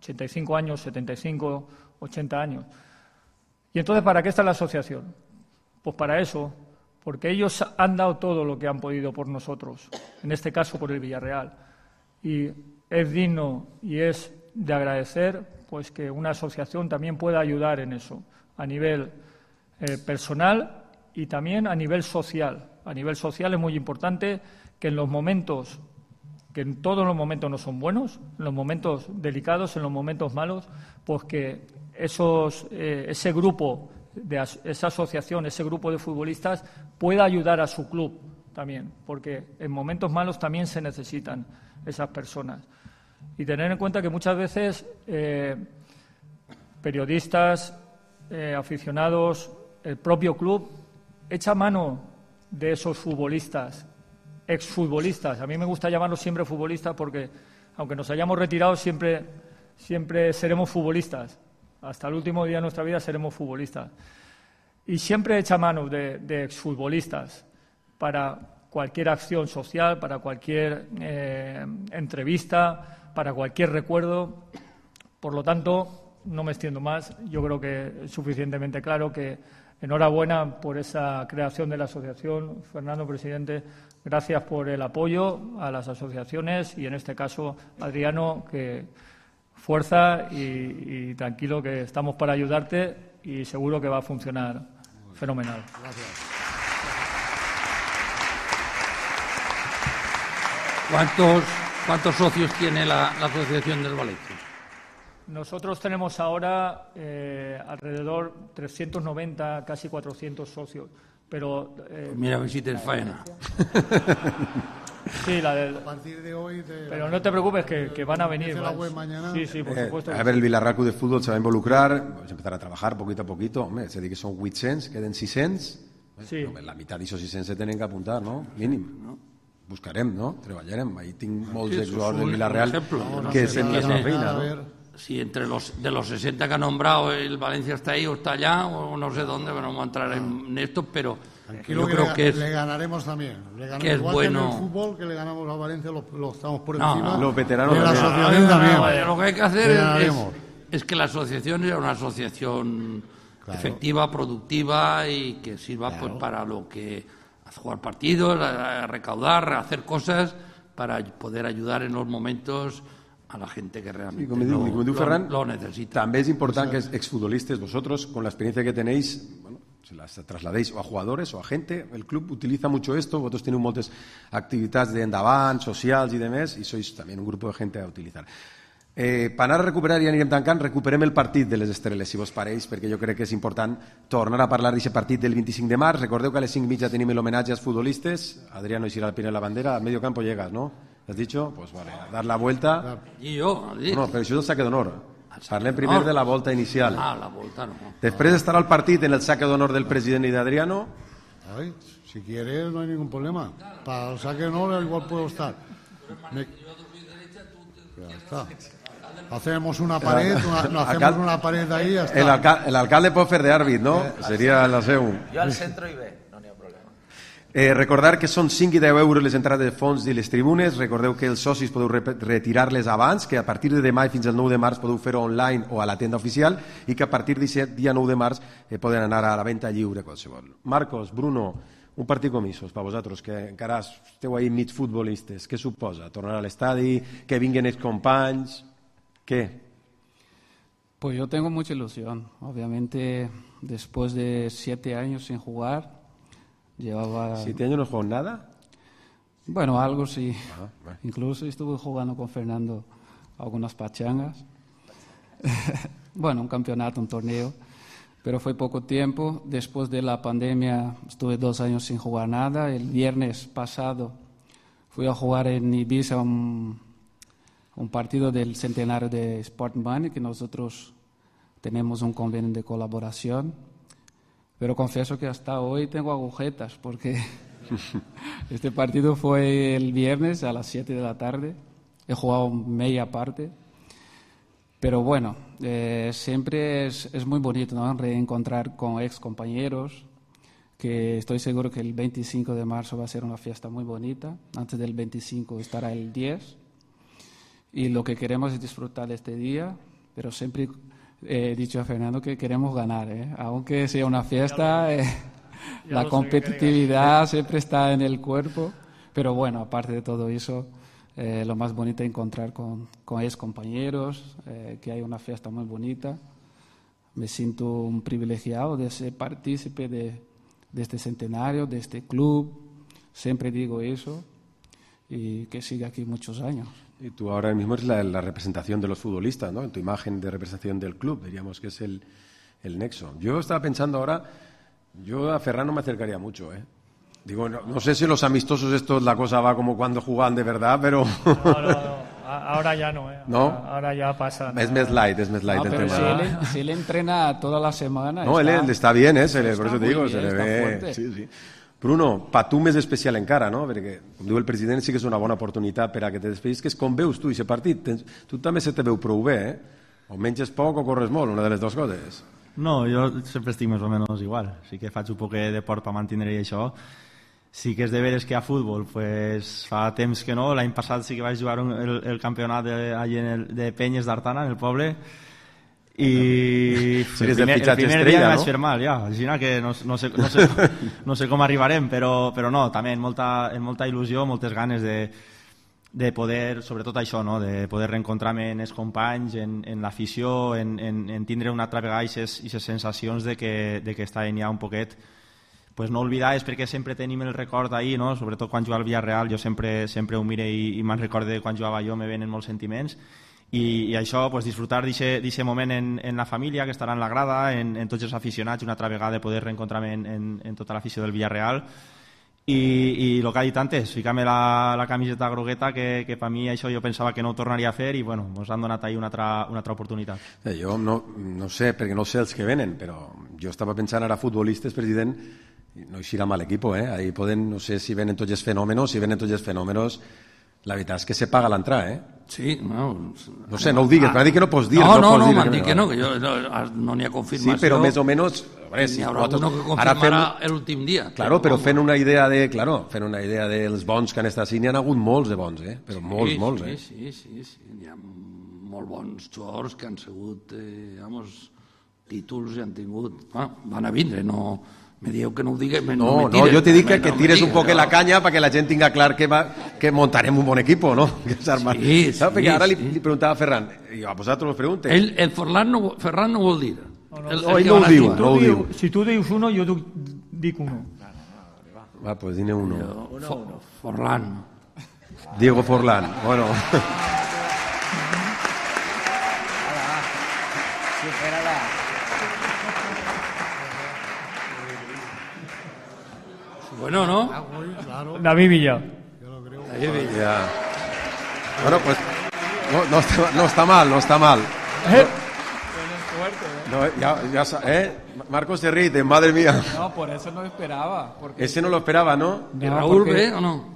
ochenta y cinco años, setenta y cinco, ochenta años. ¿Y entonces para qué está la asociación? Pues para eso, porque ellos han dado todo lo que han podido por nosotros, en este caso por el Villarreal. Y es digno y es de agradecer pues que una asociación también pueda ayudar en eso, a nivel eh, personal y también a nivel social. A nivel social es muy importante que en los momentos, que en todos los momentos no son buenos, en los momentos delicados, en los momentos malos, pues que esos, eh, ese grupo, de as, esa asociación, ese grupo de futbolistas pueda ayudar a su club también, porque en momentos malos también se necesitan esas personas. Y tener en cuenta que muchas veces eh, periodistas, eh, aficionados, el propio club echa mano de esos futbolistas, exfutbolistas. A mí me gusta llamarlos siempre futbolistas porque, aunque nos hayamos retirado, siempre, siempre seremos futbolistas. Hasta el último día de nuestra vida seremos futbolistas. Y siempre echa mano de, de exfutbolistas para cualquier acción social, para cualquier eh, entrevista, para cualquier recuerdo. Por lo tanto, no me extiendo más. Yo creo que es suficientemente claro que enhorabuena por esa creación de la asociación. Fernando, presidente, gracias por el apoyo a las asociaciones y, en este caso, Adriano, que fuerza y, y tranquilo, que estamos para ayudarte y seguro que va a funcionar fenomenal. Gracias. ¿Cuántos, cuántos socios tiene la, la Asociación del Valencia? Nosotros tenemos ahora eh, alrededor trescientos noventa, casi cuatrocientos socios, pero... Eh, pues mira, a ver si te faena. Sí, la del... A partir de hoy... De pero no te preocupes, que, que van a venir. La web mañana. Sí, sí, por eh, supuesto. A ver, el Villarreal Club de Fútbol se va a involucrar, vamos a empezar a trabajar poquito a poquito. Hombre, se dice que son ocho-cents, queden sis-cents. Sí. No, la meitat d'això sis-cents se tenen que apuntar, no? Mínim, no? Buscarem, no? Treballarem. Ahí tinc molts Sí, exjugadors del un- Villarreal un ejemplo, no que sé se quién hacen la es. feina, A ¿no? ver, Si entre los de los sesenta que ha nombrado el Valencia está ahí o está allá, o no sé dónde, pero no vamos a entrar en esto, pero tranquilo yo que creo le, que es... le ganaremos también. Le ganaremos, que es igual bueno. que en el fútbol, que le ganamos a Valencia, lo, lo estamos por No, encima. los veteranos de la también. asociación No, también. no, no, lo que hay que hacer Le es, ganaremos. es que la asociación sea una asociación Claro. efectiva, productiva y que sirva Claro. pues para lo que a jugar partidos, a, a recaudar, a hacer cosas para poder ayudar en los momentos a la gente que Sí, realmente como diu, lo, com diu lo- Ferran, lo necesita. també és important que exfutbolistes, vosotros, con la experiencia que tenéis, bueno, se las trasladéis o a jugadores o a gente. El club utiliza mucho esto, vosotros tenéis moltes activitats d'endavant, socials i demés, i sois també un grup de gent a utilitzar. Eh, per anar a recuperar, i anirem tancant, recuperem el partit de les Estreles, si vos pareix, perquè jo crec que és important tornar a parlar d'aquest partit del vint-i-cinc de març. Recordeu que a les cinc mitja tenim l'homenatge als futbolistes. Adriano Isira al pie de la bandera, al medio campo llegas, ¿no? ¿Has dicho? Pues vale, a dar la vuelta. I jo, ha dit. No, però això és el saque d'honor. Parlem primer de la volta inicial. Ah, la volta no. Després estarà el partit en el saque d'honor del president y de Adriano. Ay, si quieres, no hay ningún problema. Para el saque no, igual puedo estar. Me- Ya está. Hacemos una pared, una, no, hacemos Alcal- una pared ahí y ya está. El, alca el alcalde pot fer d'àrbit, no? Seria la seu. Jo al centre hi ve, no n'hi ha problema. Eh, recordar que són cinc i deu euros les entrades de fons i les tribunes. Recordeu que els socis podeu re retirar-les abans, que a partir de demà i fins al nou de març podeu fer-ho online o a la tenda oficial, i que a partir del disset, dia nou de març, eh, poden anar a la venda lliure qualsevol. Marcos, Bruno, un partit com això per vosaltres, que encara esteu ahí mig futbolistes. Què suposa? Tornar a l'estadi, que vinguin els companys... ¿Qué? Pues yo tengo mucha ilusión. Obviamente, después de siete años sin jugar, llevaba... ¿Siete años no juegas nada? Bueno, algo sí. Ah, bueno. Incluso estuve jugando con Fernando algunas pachangas. Bueno, un campeonato, un torneo. Pero fue poco tiempo. Después de la pandemia estuve dos años sin jugar nada. El viernes pasado fui a jugar en Ibiza un... un partido del centenario de Sport Money, que nosotros tenemos un convenio de colaboración, pero confieso que hasta hoy tengo agujetas porque este partido fue el viernes a las siete de la tarde, he jugado media parte, pero bueno, eh, siempre es, es muy bonito, ¿no? Reencontrar con ex compañeros, que estoy seguro que el veinticinco de marzo va a ser una fiesta muy bonita, antes del veinticinco estará el diez. Y lo que queremos es disfrutar de este día, pero siempre he dicho a Fernando que queremos ganar, ¿eh? Aunque sea una fiesta, eh, la competitividad siempre está en el cuerpo, pero bueno, aparte de todo eso, eh, lo más bonito es encontrar con, con ex compañeros, eh, que hay una fiesta muy bonita. Me siento un privilegiado de ser partícipe de, de este centenario, de este club, siempre digo eso, y que siga aquí muchos años. Y tú ahora mismo eres la, la representación de los futbolistas, ¿no? En tu imagen de representación del club, diríamos que es el, el nexo. Yo estaba pensando ahora, yo a Ferran no me acercaría mucho, ¿eh? Digo, no, no sé si los amistosos estos la cosa va como cuando jugaban de verdad, pero... No, no, no. Ahora ya no, ¿eh? ¿No? Ahora ya pasa. Es más light, es más light no, el pero tema. Si él, si él entrena toda la semana... No, está, él está bien, ¿eh? Se le, por eso te digo, bien, se le ve... fuerte. Sí, sí. Bruno, per tu més especial encara, no? Perquè, com diu el president, sí que és una bona oportunitat per a que te despedisques. Com veus tu aquest partit? Tens, tu també se te veu prou bé, eh? O menges poc o corres molt, una de les dues coses. No, jo sempre estic més o menys igual. Sí que faig un poc de port per mantenir això. Sí que és de veres que a futbol pues, fa temps que no. L'any passat sí que vaig jugar un, el, el campionat de, en el, de Penyes d'Artana, en el poble, i sí, el primer, el primer estrella, dia no? vaig fer mal, ja. Imagina que no, no, sé, no, sé, no sé com arribarem, però, però no, també amb molta, amb molta il·lusió, moltes ganes de, de poder, sobretot això, no? De poder reencontrar-me en els companys, en, en l'afició, en, en, en tindre una altra vegada aquestes sensacions de que, de que estaven ja un poquet pues no oblidar, és perquè sempre tenim el record ahir, no? Sobretot quan jugava al Villarreal, jo sempre, sempre ho mire i, i me'n recorde quan jugava jo, me venen molts sentiments. I, i això, pues, disfrutar d'aquest moment en, en la família, que estarà en la grada, en, en tots els aficionats, una altra vegada de poder reencontrar-me en, en, en tota l'afició del Villarreal. I, i el que ha dit antes, ficar-me la, la camiseta grogueta, que, que per mi això jo pensava que no ho tornaria a fer i bueno, ens han donat ahir una altra, una altra oportunitat. Eh, jo no, no sé, perquè no sé els que venen, però jo estava pensant ara futbolistes, president, no eixirà mal equip, eh? Ahí poden, no sé si venen tots els fenòmenos, si venen tots els fenòmenos, la veritat és que se paga l'entrada, eh? Sí, no... No sé, no ho digues, m'ha dit que no pots dir. No, no, no, no, m'han dit que no, que jo, no n'hi ha confirmació. Sí, però més o menys... Veure, si n'hi haurà nosaltres, uno que confirmarà fem, l'últim dia. Claro, però fent una idea de... Claro, fent una idea dels bons que han estat així, n'hi ha hagut molts de bons, eh? Però molts, sí, molts, sí, eh? Sí, sí, sí, n'hi ha molt bons jugadors que han sigut, eh, vamos, títols i han tingut... Ah, van a vindre, no... Me dieu que no ho digui... No, no, no, no, jo t'he dit que, que tires un poc la canya perquè la gent tinga clar que, va, que montarem un bon equip, no? Que sí, sí, perquè ara li, li preguntava a Ferran, i a vosaltres us preguntes. Ell, el Ferran no, Ferran no vol dir. No, no, el, no, ell no ho diu, no ho diu. Si tu dius uno, jo dic uno. Va, pues dine uno. Jo, For, Forlán. Diego Forlán, bueno... Bueno, ¿no? David Villa. David Villa. Ya. Bueno, pues no, no, está, no está mal, no está mal. ¿Eh? No, ya, ya, ¿eh? Marcos se ríe, madre mía. No, por eso no esperaba. Porque... Ese no lo esperaba, ¿no? ¿Y Raúl porque... ve o no?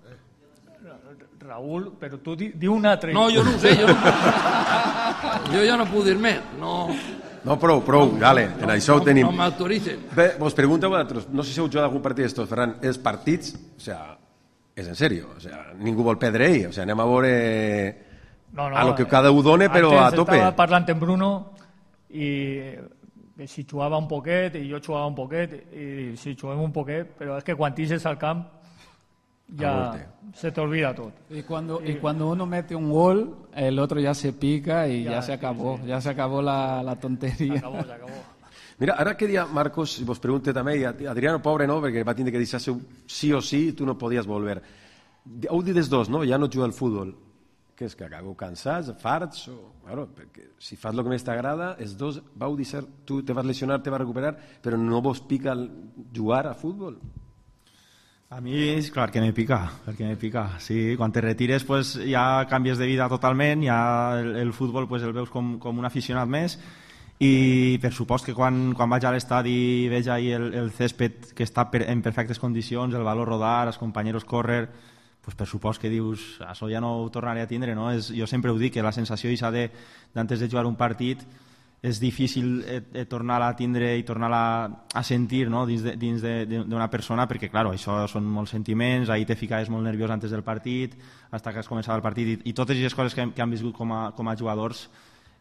Raúl, pero tú di, di una altra. No, jo no ho sé, jo, no... jo ja no puc dir més. No, no prou, prou, no, vale, en no, això ho tenim. No m'autoritzen. Bé, vos pregunto a vosaltres, no sé si heu jugat algun partit d'estos, Ferran, els partits, o sea, és en serio, o sea, ningú vol perdre ell, o sea, anem a veure no, no, a lo que cada un done, però a tope. Estava parlant amb Bruno i si jugava un poquet i jo jugava un poquet i si juguem un poquet, però és que quan tixes al camp ya se te olvida todo. Y cuando, y cuando uno mete un gol, el otro ya se pica y ya, ya se acabó, sí, sí. ya se acabó la, la tonteria. Se acabó, se acabó. Mira, ara que dia, Marcos, si vos pregunte també, i Adriano, pobre, no?, perquè va tindre que deixar-se sí o sí, tu no podies volver. Heu dit els dos, no?, ja no juga al futbol. Què és, que acabeu cansats, farts? O... Claro, perquè si fas el que més t'agrada, els dos vau deixar, tu te vas lesionar, te vas recuperar, però no vos pica jugar a futbol? A mi, és clar que me pica, perquè me pica. Sí, quan te retires pues, ja canvies de vida totalment, ja el, el futbol pues, el veus com, com un aficionat més, i per supost que quan, quan vaig a l'estadi i veig ahí el, el césped que està per, en perfectes condicions, el valor rodar, els companys córrer, pues per supost que dius, això ja no ho tornaré a tindre, no? És, jo sempre ho dic, que la sensació és de, d'antes de jugar un partit, és difícil eh, eh, tornar-la a tindre i tornar-la a sentir, no? dins, de, dins de, d'una persona, perquè clar, això són molts sentiments, ahir te ficaves molt nerviós antes del partit, fins que has començat el partit, i, i totes aquestes coses que, que han viscut com a, com a jugadors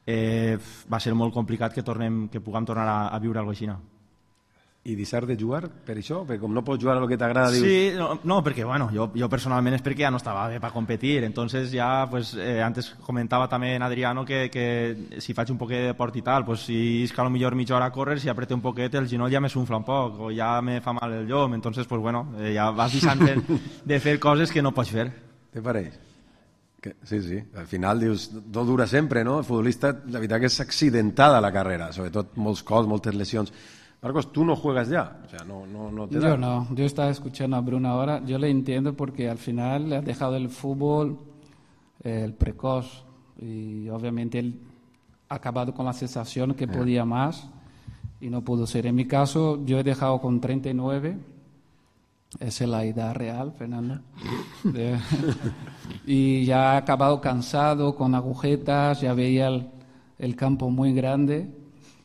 eh, va ser molt complicat que, tornem, que puguem tornar a, a viure alguna cosa així. I deixar de jugar per això? Perquè com no pots jugar a lo que t'agrada... Sí, dius... no, no, perquè bueno, jo, jo personalment és perquè ja no estava bé per competir, entonces ja, pues, eh, antes comentava també en Adriano que, que si faig un poquet de port i tal, pues, si és que a lo millor mitja hora a córrer, si aprete un poquet el genoll ja me s'unfla un poc, o ja me fa mal el llom, entonces, pues, bueno, eh, ja vas deixant de, de fer coses que no pots fer. Te pareix? Que, sí, sí, al final dius, no dura sempre, no? El futbolista, la veritat que és accidentada la carrera, sobretot molts cops, moltes lesions. Marcos, tú no juegas ya, o sea, no, no, no te da. Yo no, yo estaba escuchando a Bruno ahora, yo le entiendo porque al final le ha dejado el fútbol eh, el precoz y obviamente él ha acabado con la sensación que podía más y no pudo ser. En mi caso, yo he dejado con treinta y nueve, esa es la edad real, Fernando, de, y ya he acabado cansado, con agujetas, ya veía el, el campo muy grande.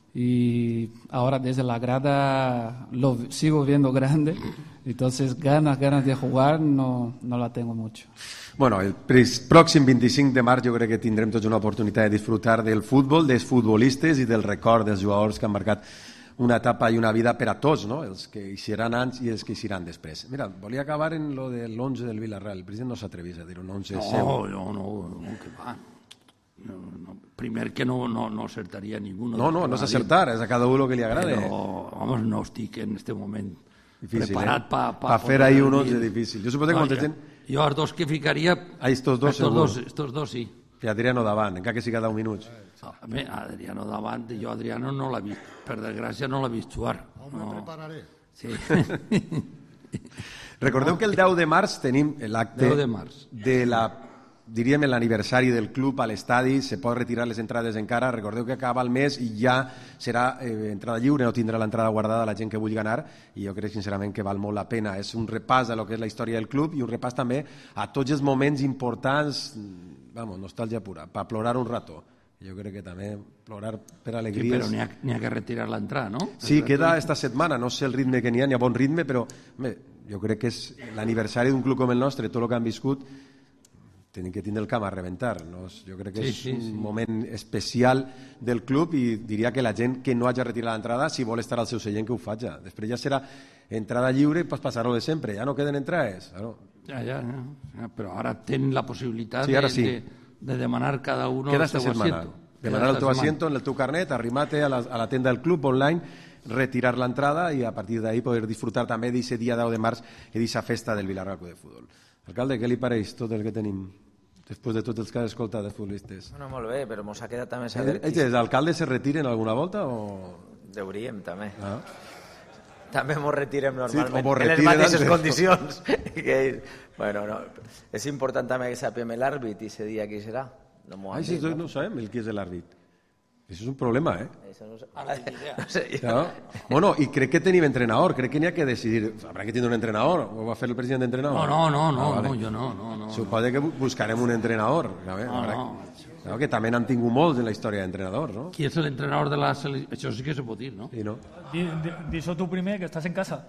Y ahora desde la grada lo sigo viendo grande, entonces ganas, ganas de jugar no, no la tengo mucho. Bueno, el pròxim vint-i-cinc de març jo crec que tindrem tots una oportunitat de disfrutar del futbol, dels futbolistes i del record dels jugadors que han marcat una etapa i una vida per a tots, no? Els que hi seran anys i els que hi seran després. Mira, volia acabar en lo de l'onze del Villarreal. El president no s'atrevís a dir un onze no, seu. No, no, no, que va. No, no, primer que no, no, no acertaria ninguno. No, no, no és acertar, és a cada un el que li agrada. Però, vamos, no estic en este moment difícil, preparat eh? per pa, pa fer ahí un onze difícil. Jo suposo que molta gent... Jo els dos que ficaria... A estos dos, estos dos, estos dos, sí. I Adriano davant, encara que sigui deu minuts. A mi, Adriano davant, jo Adriano no l'ha vist, per desgràcia no l'ha vist jugar. No me prepararé. Sí. Recordeu que el deu de març tenim l'acte de, de la... diríem l'aniversari del club a l'estadi, se pot retirar les entrades encara, recordeu que acaba el mes i ja serà eh, entrada lliure, no tindrà l'entrada guardada la gent que vulgui anar i jo crec sincerament que val molt la pena, és un repàs a lo que és la història del club i un repàs també a tots els moments importants, vamos, nostàlgia pura, per plorar un rato. Jo crec que també plorar per alegries... Sí, però n'hi ha, n'hi ha que retirar l'entrada, no? Sí, queda esta setmana, no sé el ritme que n'hi ha, n'hi ha bon ritme, però bé, jo crec que és l'aniversari d'un club com el nostre, tot el que han viscut, tenim que tindre el camp a reventar. No? Jo crec que sí, és sí, un sí. moment especial del club i diria que la gent que no hagi retirat l'entrada, si vol estar al seu seient, que ho faci. Després ja serà entrada lliure i pues passar-ho de sempre. Ja no queden entrades. Claro. Ja, ja, ja, però ara ten la possibilitat sí, de, sí. de, de demanar cada un el seu asiento. Demanar el teu asiento en el teu carnet, arrimar-te a, la, a la tenda del club online, retirar l'entrada i a partir d'ahí poder disfrutar també d'aquest dia deu de març i d'aquesta festa del Villarreal Club de Futbol. Alcalde, què li pareix tot el que tenim després de tots els que has escoltat de futbolistes? Bueno, molt bé, però mos ha quedat també saber... Eh, els alcaldes se retiren alguna volta o...? Deuríem, també. Ah. També mos retirem normalment sí, en les mateixes condicions. que, bueno, no. És important també que sapiem l'àrbit i ese dia qui serà. No Ai, sí, dit, no? no sabem el qui és l'àrbit. Això és un problema, eh? Això no, no sé. No? Bueno, i crec que tenim entrenador, crec que n'hi ha que decidir. Habrà que tenir un entrenador, o va fer el president d'entrenador? No, no, no, no, ah, vale. no, jo no, no, no. Suposo que buscarem un entrenador. No, no. No, que també n'han tingut molts en la història d'entrenadors, no? Qui és l'entrenador de la selecció? Això sí que se pot dir, no? Sí, no? Dis-ho tu primer, que estàs en casa.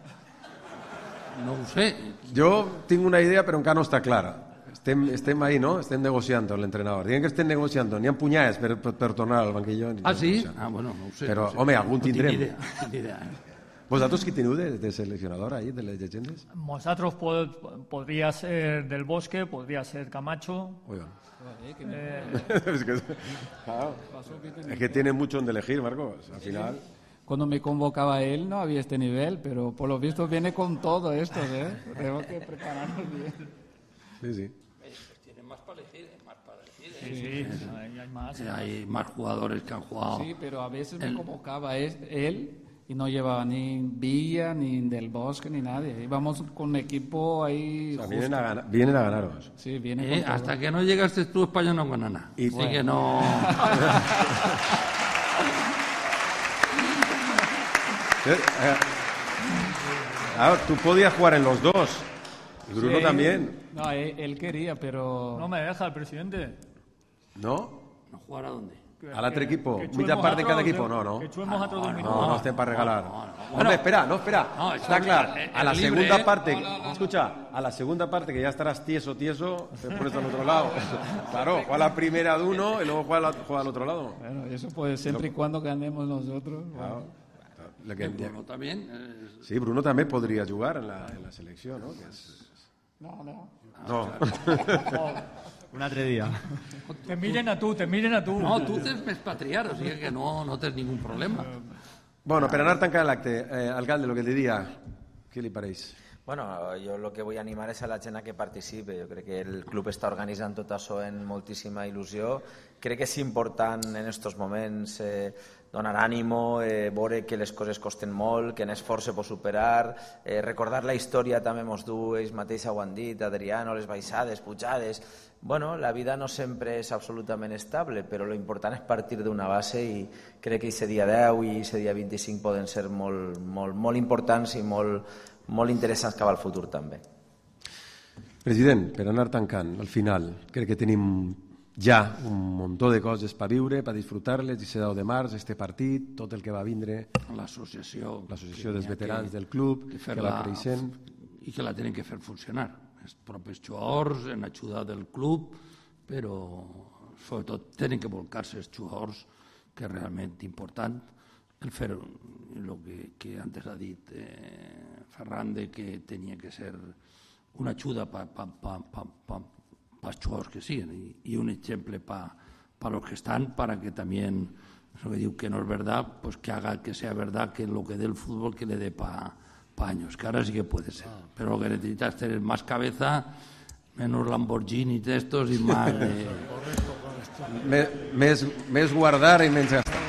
No ho sé. Jo tinc una idea, però encara no està clara. Estem, estem ahí, no? Estem negociant l'entrenador. Diuen que estem negociant, n'hi ha punyades per, per, per tornar al banquillo. Ah, sí? Ah, bueno, no ho sé. Però, no sé. home, algun no tindrem. Tinc idea, tinc idea, eh? ¿Vosotros qué teniu de, de seleccionador ahí, de las leyendas? Nosotros pod, podría ser Del Bosque, podría ser Camacho. Oiga. Eh, es, que, claro, es que tiene mucho donde elegir, Marcos. Al final... Cuando me convocaba él no había este nivel, pero por lo visto viene con todo esto, ¿eh? Tenemos que prepararnos bien. Sí, sí. Tienen más para elegir, más para elegir. Sí, sí, hay, hay más. Hay más jugadores que han jugado. Sí, pero a veces me convocaba él y no llevaba ni Villa, ni Del Bosque, ni nadie. Íbamos con un equipo ahí... O sea, vienen, a ganar, vienen a ganaros. Sí, vienen eh, hasta que no llegaste tú, España no gana nada. Y bueno. Sí que no... Ah, tú podías jugar en los dos. Y Bruno sí, también. No, él, él quería, pero... No me deja el presidente. ¿No? ¿No jugar a dónde? A l'altre equipo, mitja part de cada equipo, no, no. Que juguemos a todos No, minutos. no estem para regalar. No, no, no. Hombre, Bueno, espera, no, espera. no, Está está claro. bien, A la es libre, segunda ¿eh? parte, No, no, no. escucha, a la segunda parte que ya estarás tieso, tieso, te pones al otro lado. Claro, juega la primera de uno y luego juega, la, juega al otro lado. Bueno, eso puede siempre y cuando ganemos nosotros. Claro. Lo que- Bruno también. eh, Sí, Bruno també podria jugar en la, en la selecció, no? Que és... No, no. No. Un altre dia. Te miren a tu, te miren a tu. No, tu tens més patriar, o sigui que no, no tens ningún problema. Bueno, per anar tancant l'acte, eh, alcalde, lo que te diria, què li pareix? Bueno, jo el que vull animar és a la gent a que participe. Jo crec que el club està organitzant tot això en moltíssima il·lusió. Crec que és important en aquests moments eh, donar ànimo, eh, veure que les coses costen molt, que en esforç se pot superar, eh, recordar la història també mos du, ells mateixos ho han dit, Adriano, les baixades, pujades. Bueno, la vida no sempre és absolutament estable, però lo important és partir d'una base i crec que aquest dia deu i aquest dia vint-i-cinc poden ser molt, molt, molt importants i molt, molt interessants cap al futur també. President, per anar tancant, al final, crec que tenim ja un muntó de coses per viure, per disfrutar-les, disset de març, este partit, tot el que va vindre, L'associació l'associació que dels n'hi ha veterans que- del club, que que fer-la- va creixent. i que la tenen que fer funcionar. Els propis jugadors, en ajuda del club, però sobretot tenen que volcar-se els jugadors, que és realment important el fer el que, que antes ha dit eh, Ferran, de que tenia que ser una ajuda per pa, pa, pa, pa, pa els jugadors que siguen i, y un exemple para pa los que están, para que también, eso que digo que no es verdad, pues que haga que sea verdad que lo que dé el fútbol que le dé para pa años, que ahora sí que puede ser. Pero lo que necesitas es tener más cabeza, menos Lamborghini de estos y más... Eh... Me- Més, més guardar i menys gastar.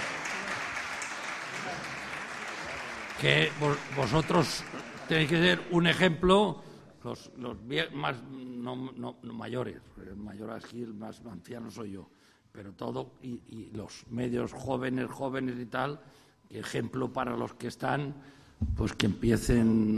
que vos- vosotros tenéis que ser un ejemplo, los, los vie- más no, no- no mayores, el mayor aquí, el más anciano soy yo, pero todo, y, y los medios jóvenes, jóvenes y tal, ejemplo para los que están, pues que empiecen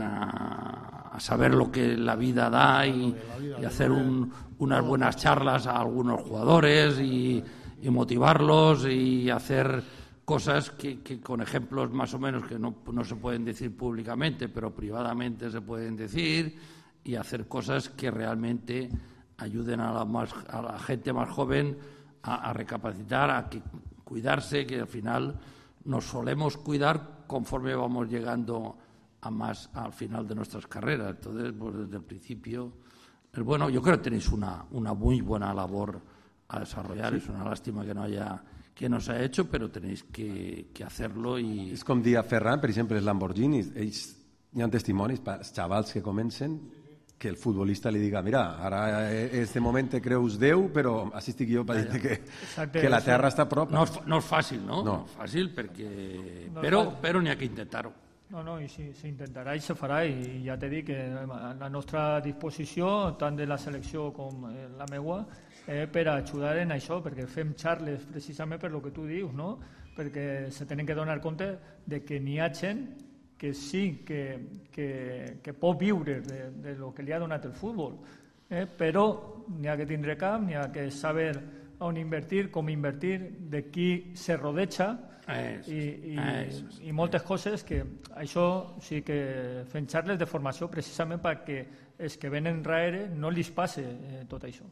a, a saber lo que la vida da y, y hacer un- unas buenas charlas a algunos jugadores y, y motivarlos y hacer cosas que, que con ejemplos más o menos que no, no se pueden decir públicamente, pero privadamente se pueden decir, y hacer cosas que realmente ayuden a la, más, a la gente más joven a, a recapacitar, a que cuidarse, que al final nos solemos cuidar conforme vamos llegando a más al final de nuestras carreras. Entonces, pues desde el principio, es bueno, yo creo que tenéis una, una muy buena labor a desarrollar. Sí. Es una lástima que no haya que no se ha hecho, pero tenéis que, que hacerlo i... És com dia Ferran, per exemple, els Lamborghinis. Ells, hi ha testimonis per als xavals que comencen que el futbolista li diga, mira, ara en este moment te creus Déu, però així estic jo per dir que, Exacte, que la sí. terra està a prop. No és, no és fàcil, no? No. No és fàcil perquè... No és però fàcil. però n'hi ha que intentar-ho. No, no, i sí, s'intentarà i se farà, i ja t'he dit que a la nostra disposició, tant de la selecció com eh, la meua, eh, per ajudar en això, perquè fem xarles precisament per lo que tu dius, no? Perquè se tenen que donar compte de que n'hi ha gent que sí que, que, que pot viure de, de lo que li ha donat el futbol, eh? Però n'hi ha que tindre cap, n'hi ha que saber on invertir, com invertir, de qui se rodeja, Eso, i, i, eso, i moltes coses que això sí que fem xarles de formació precisament perquè els que venen darrere no li passe eh, tot això.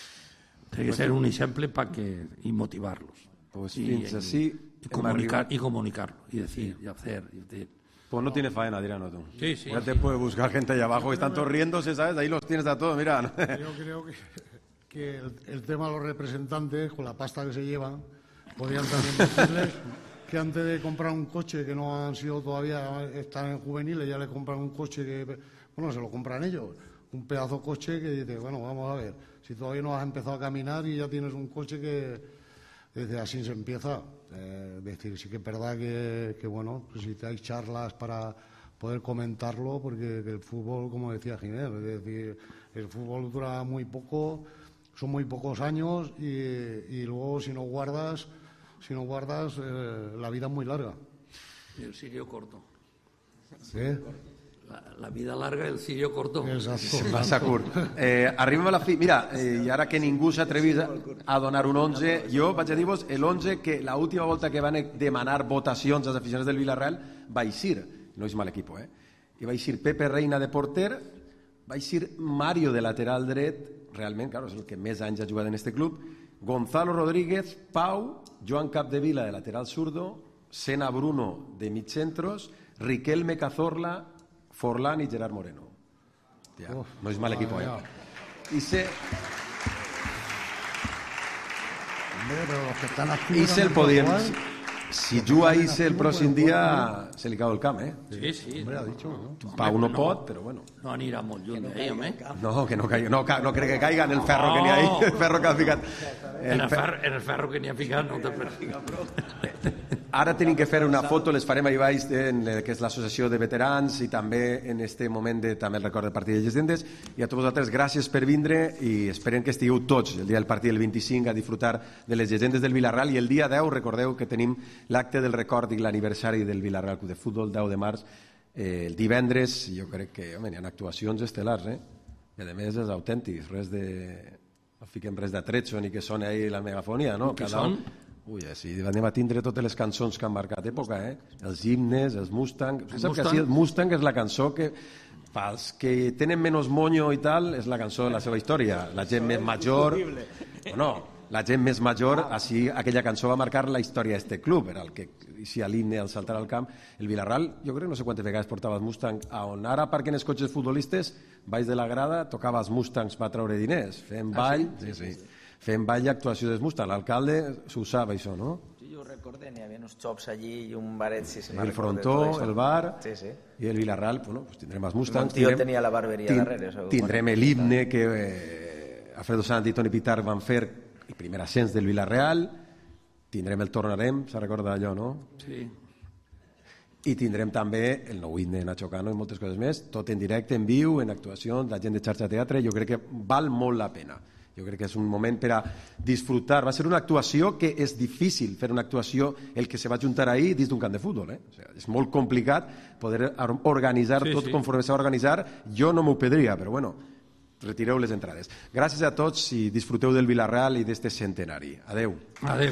Tiene que ser un exemple para que y motivarlos. Pues y, fins y- así y hem comunicar arribat. y comunicarlo y decir y hacer y decir. Pues no tiene faena, Adriano, tú. Sí, sí, Ya sí. te puedes buscar gente allá abajo, están todos riéndose, ¿sabes? Ahí los tienes a todos, mira. Yo creo que, que el, el tema de los representantes, con la pasta que se llevan, podrían también decirles que antes de comprar un coche, que no han sido todavía, están en juveniles, ya le compran un coche que, bueno, se lo compran ellos, un pedazo de coche que dice, bueno, vamos a ver, si todavía no has empezado a caminar y ya tienes un coche que, dice, así se empieza. Eh, es decir, sí que es verdad que, que bueno, pues si hay charlas para poder comentarlo, porque que el fútbol, como decía Ginés, es decir, el fútbol dura muy poco, son muy pocos años y, y luego si no guardas, si no guardas, eh, la vida es muy larga. Y el sirio corto. ¿Eh? La, la vida larga, el cirio corto. Exacto. Massa curt. Eh, arribem a la fi. Mira, eh, i ara que ningú s'atrevís a donar un onze, jo vaig a dir-vos l'onze que l'última volta que van demanar votacions als aficionats del Villarreal va eixir, no és mal equip, eh? I va eixir Pepe Reina de porter, va eixir Mario de lateral dret, realment, claro, és el que més anys ha jugat en este club, Gonzalo Rodríguez, Pau, Joan Capdevila de lateral zurdo, Sena Bruno de mitjentros, Riquelme Cazorla, Forlán i Gerard Moreno. Ja, no és mal equip, eh? I se... I se'l podíem... Si juga ahí el pròxim dia, se li cau el camp, eh? Sí, sí. Pau no pot, però bueno. No anirà molt lluny d'ahí, home. No, que no caigui. No, no crec que caiga en el ferro que n'hi ha ahí, el ferro que ha ficat. En el ferro, en el ferro que n'hi ha ficat no té per ficar. Ara tenim que fer una foto, les farem ahí baix, en, que és l'associació de veterans, i també en este moment de, també el record del partit de llegendes. I a tots vosaltres, gràcies per vindre, i esperem que estigueu tots el dia del partit del vint-i-cinc a disfrutar de les llegendes del Villarreal, i el dia deu, recordeu que tenim l'acte del record i l'aniversari del Villarreal Club de Futbol, deu de març, eh, el divendres. Jo crec que, home, hi ha actuacions estel·lars, eh? I a més és autèntic, res de... no fiquem res d'atretzo ni que soni ahí la megafonia, no? Què Cada... són? Ui, sí, anem a tindre totes les cançons que han marcat època, eh? Els himnes, els Mustang... El Mustang? Que sí, el Mustang és la cançó que... Pels que tenen menys moño i tal, és la cançó de la seva història. La gent més major... No, la gent més major, així, aquella cançó va marcar la història d'este club, era el que eixia l'himne al saltar al camp. El Villarreal, jo crec, no sé quantes vegades portava els Mustang, on ara aparquen els cotxes futbolistes, baix de la grada, tocava els Mustangs per treure diners, fent ball, sí, sí, fent ball i actuació dels Mustang. L'alcalde s'ho sap, això, no? Sí, jo ho recordé, n'hi havia uns xops allí i un baret, sí, sí. El frontó, el bar, sí, sí. I el Villarreal, bueno, pues tindrem els Mustangs. El tio tenia la barberia tin, darrere. Eso, tindrem l'himne que eh, Alfredo Sanz i Toni Pitar van fer el primer ascens del Villarreal, tindrem el Tornarem, se recorda allò, no? Sí. I tindrem també el nou himne de Nacho Cano i moltes coses més, tot en directe, en viu, en actuació, la gent de xarxa teatre. Jo crec que val molt la pena. Jo crec que és un moment per a disfrutar. Va ser una actuació que és difícil fer una actuació el que se va juntar ahir dins d'un camp de futbol. Eh? O sigui, és molt complicat poder organitzar sí, tot sí. Conforme s'ha d'organitzar. Jo no m'ho pedria, però bueno, retireu les entrades. Gràcies a tots i disfruteu del Villarreal i d'este centenari. Adeu. Adeu.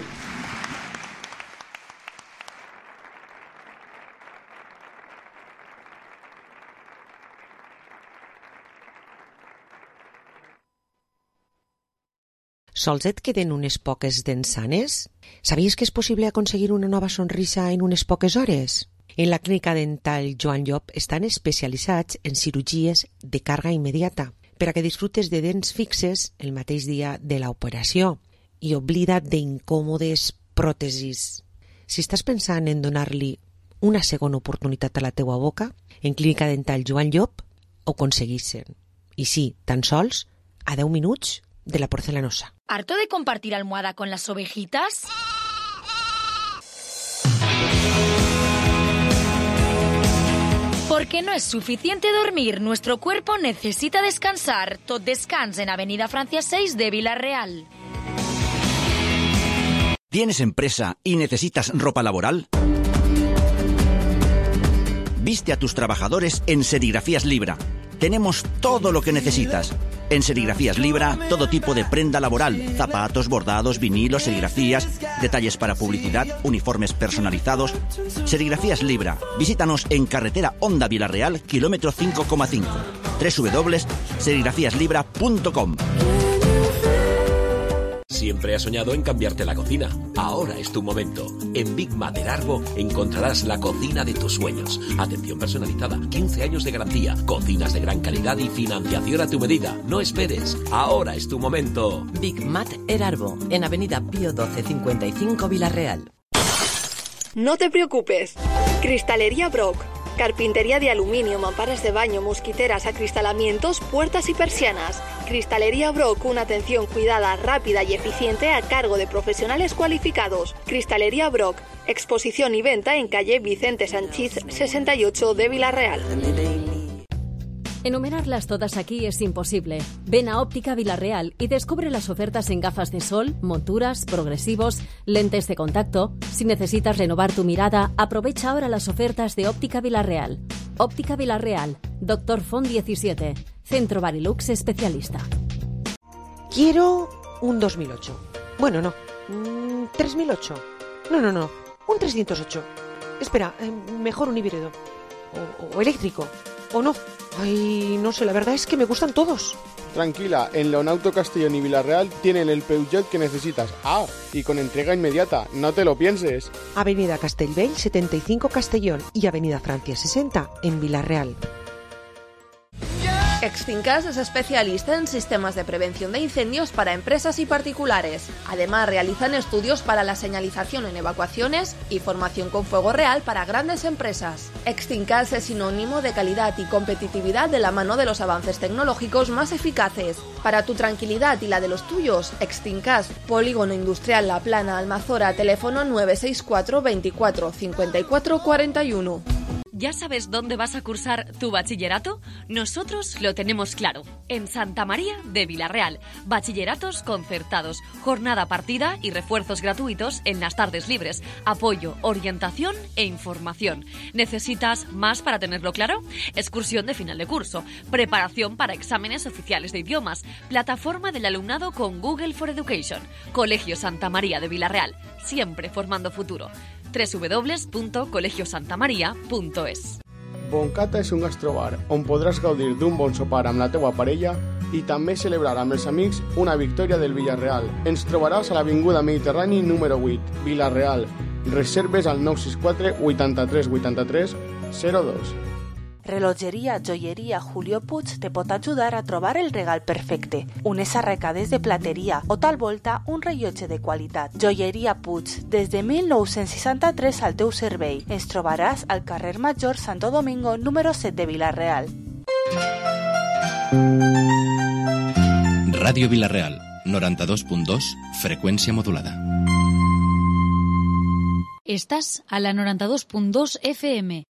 Sols et queden unes poques dents sanes? Sabies que és possible aconseguir una nova sonrisa en unes poques hores? En la clínica dental Joan Llop estan especialitzats en cirurgies de càrrega immediata per a que disfrutes de dents fixes el mateix dia de l'operació i oblida't d'incòmodes pròtesis. Si estàs pensant en donar-li una segona oportunitat a la teua boca, en clínica dental Joan Llop ho aconseguissin. I sí, tan sols a deu minuts de la porcelanosa. ¿Harto de compartir almohada con las ovejitas? Porque no es suficiente dormir, nuestro cuerpo necesita descansar. Tot Descans en Avenida Francia seis de Villarreal. ¿Tienes empresa y necesitas ropa laboral? Viste a tus trabajadores en Serigrafías Libra. Tenemos todo lo que necesitas. En Serigrafías Libra, todo tipo de prenda laboral, zapatos, bordados, vinilos, serigrafías, detalles para publicidad, uniformes personalizados. Serigrafías Libra. Visítanos en carretera Honda Villarreal, kilómetro cinco coma cinco. doble u doble u doble u punto serigrafías libra punto com. Siempre has soñado en cambiarte la cocina. Ahora es tu momento. En Big Mater Arbo encontrarás la cocina de tus sueños. Atención personalizada, quince años de garantía, cocinas de gran calidad y financiación a tu medida. No esperes. Ahora es tu momento. Big Mater Arbo, en Avenida Pío doce cincuenta y cinco Villarreal. No te preocupes. Cristalería Brock. Carpintería de aluminio, mamparas de baño, mosquiteras, acristalamientos, puertas y persianas. Cristalería Brock, una atención cuidada, rápida y eficiente a cargo de profesionales cualificados. Cristalería Brock, exposición y venta en calle Vicente Sanchís sesenta y ocho de Villarreal. Enumerarlas todas aquí es imposible. Ven a Óptica Villarreal y descubre las ofertas en gafas de sol, monturas, progresivos, lentes de contacto. Si necesitas renovar tu mirada, aprovecha ahora las ofertas de Óptica Villarreal. Óptica Villarreal, Doctor Font diecisiete, Centro Barilux especialista. Quiero un dos mil ocho. Bueno, no, un tres mil ocho. No, no, no, un trescientos ocho. Espera, eh, mejor un híbrido. O, o eléctrico. O no. Ay, no sé, la verdad es que me gustan todos. Tranquila, en Leonauto Castellón y Villarreal tienen el Peugeot que necesitas. Ah, y con entrega inmediata, no te lo pienses. Avenida Castellbell setenta y cinco Castellón y Avenida Francia sesenta en Villarreal. Extincas es especialista en sistemas de prevención de incendios para empresas y particulares. Además, realizan estudios para la señalización en evacuaciones y formación con fuego real para grandes empresas. Extincas es sinónimo de calidad y competitividad de la mano de los avances tecnológicos más eficaces. Para tu tranquilidad y la de los tuyos, Extincas, Polígono Industrial La Plana, Almazora, teléfono nueve seis cuatro veinticuatro cincuenta y cuatro cuarenta y uno. ¿Ya sabes dónde vas a cursar tu bachillerato? Nosotros lo tenemos claro. En Santa María de Villarreal. Bachilleratos concertados, jornada partida y refuerzos gratuitos en las tardes libres. Apoyo, orientación e información. ¿Necesitas más para tenerlo claro? Excursión de final de curso. Preparación para exámenes oficiales de idiomas. Plataforma del alumnado con Google for Education. Colegio Santa María de Villarreal. Siempre formando futuro. doble u doble u doble u punto colegio santa maria punto es. Boncata és un gastrobar on podràs gaudir d'un bon sopar amb la teua parella i també celebrar amb els amics una victòria del Villarreal. Ens trobaràs a l'Avinguda Mediterrani número vuit, Villarreal. Reserves al nou sis quatre vuitanta-tres vuitanta-tres zero dos. Relojeria Joieria Julio Puig te pot ajudar a trobar el regal perfecte. Unes arracades de plateria o tal volta un rellotge de qualitat. Joieria Puig, des de mil nou-cents seixanta-tres al teu servei. Ens trobaràs al carrer Major Santo Domingo número set de Villarreal. Radio Villarreal, noranta-dos punt dos, frecuencia modulada. Estás a la noranta-dos punt dos F M.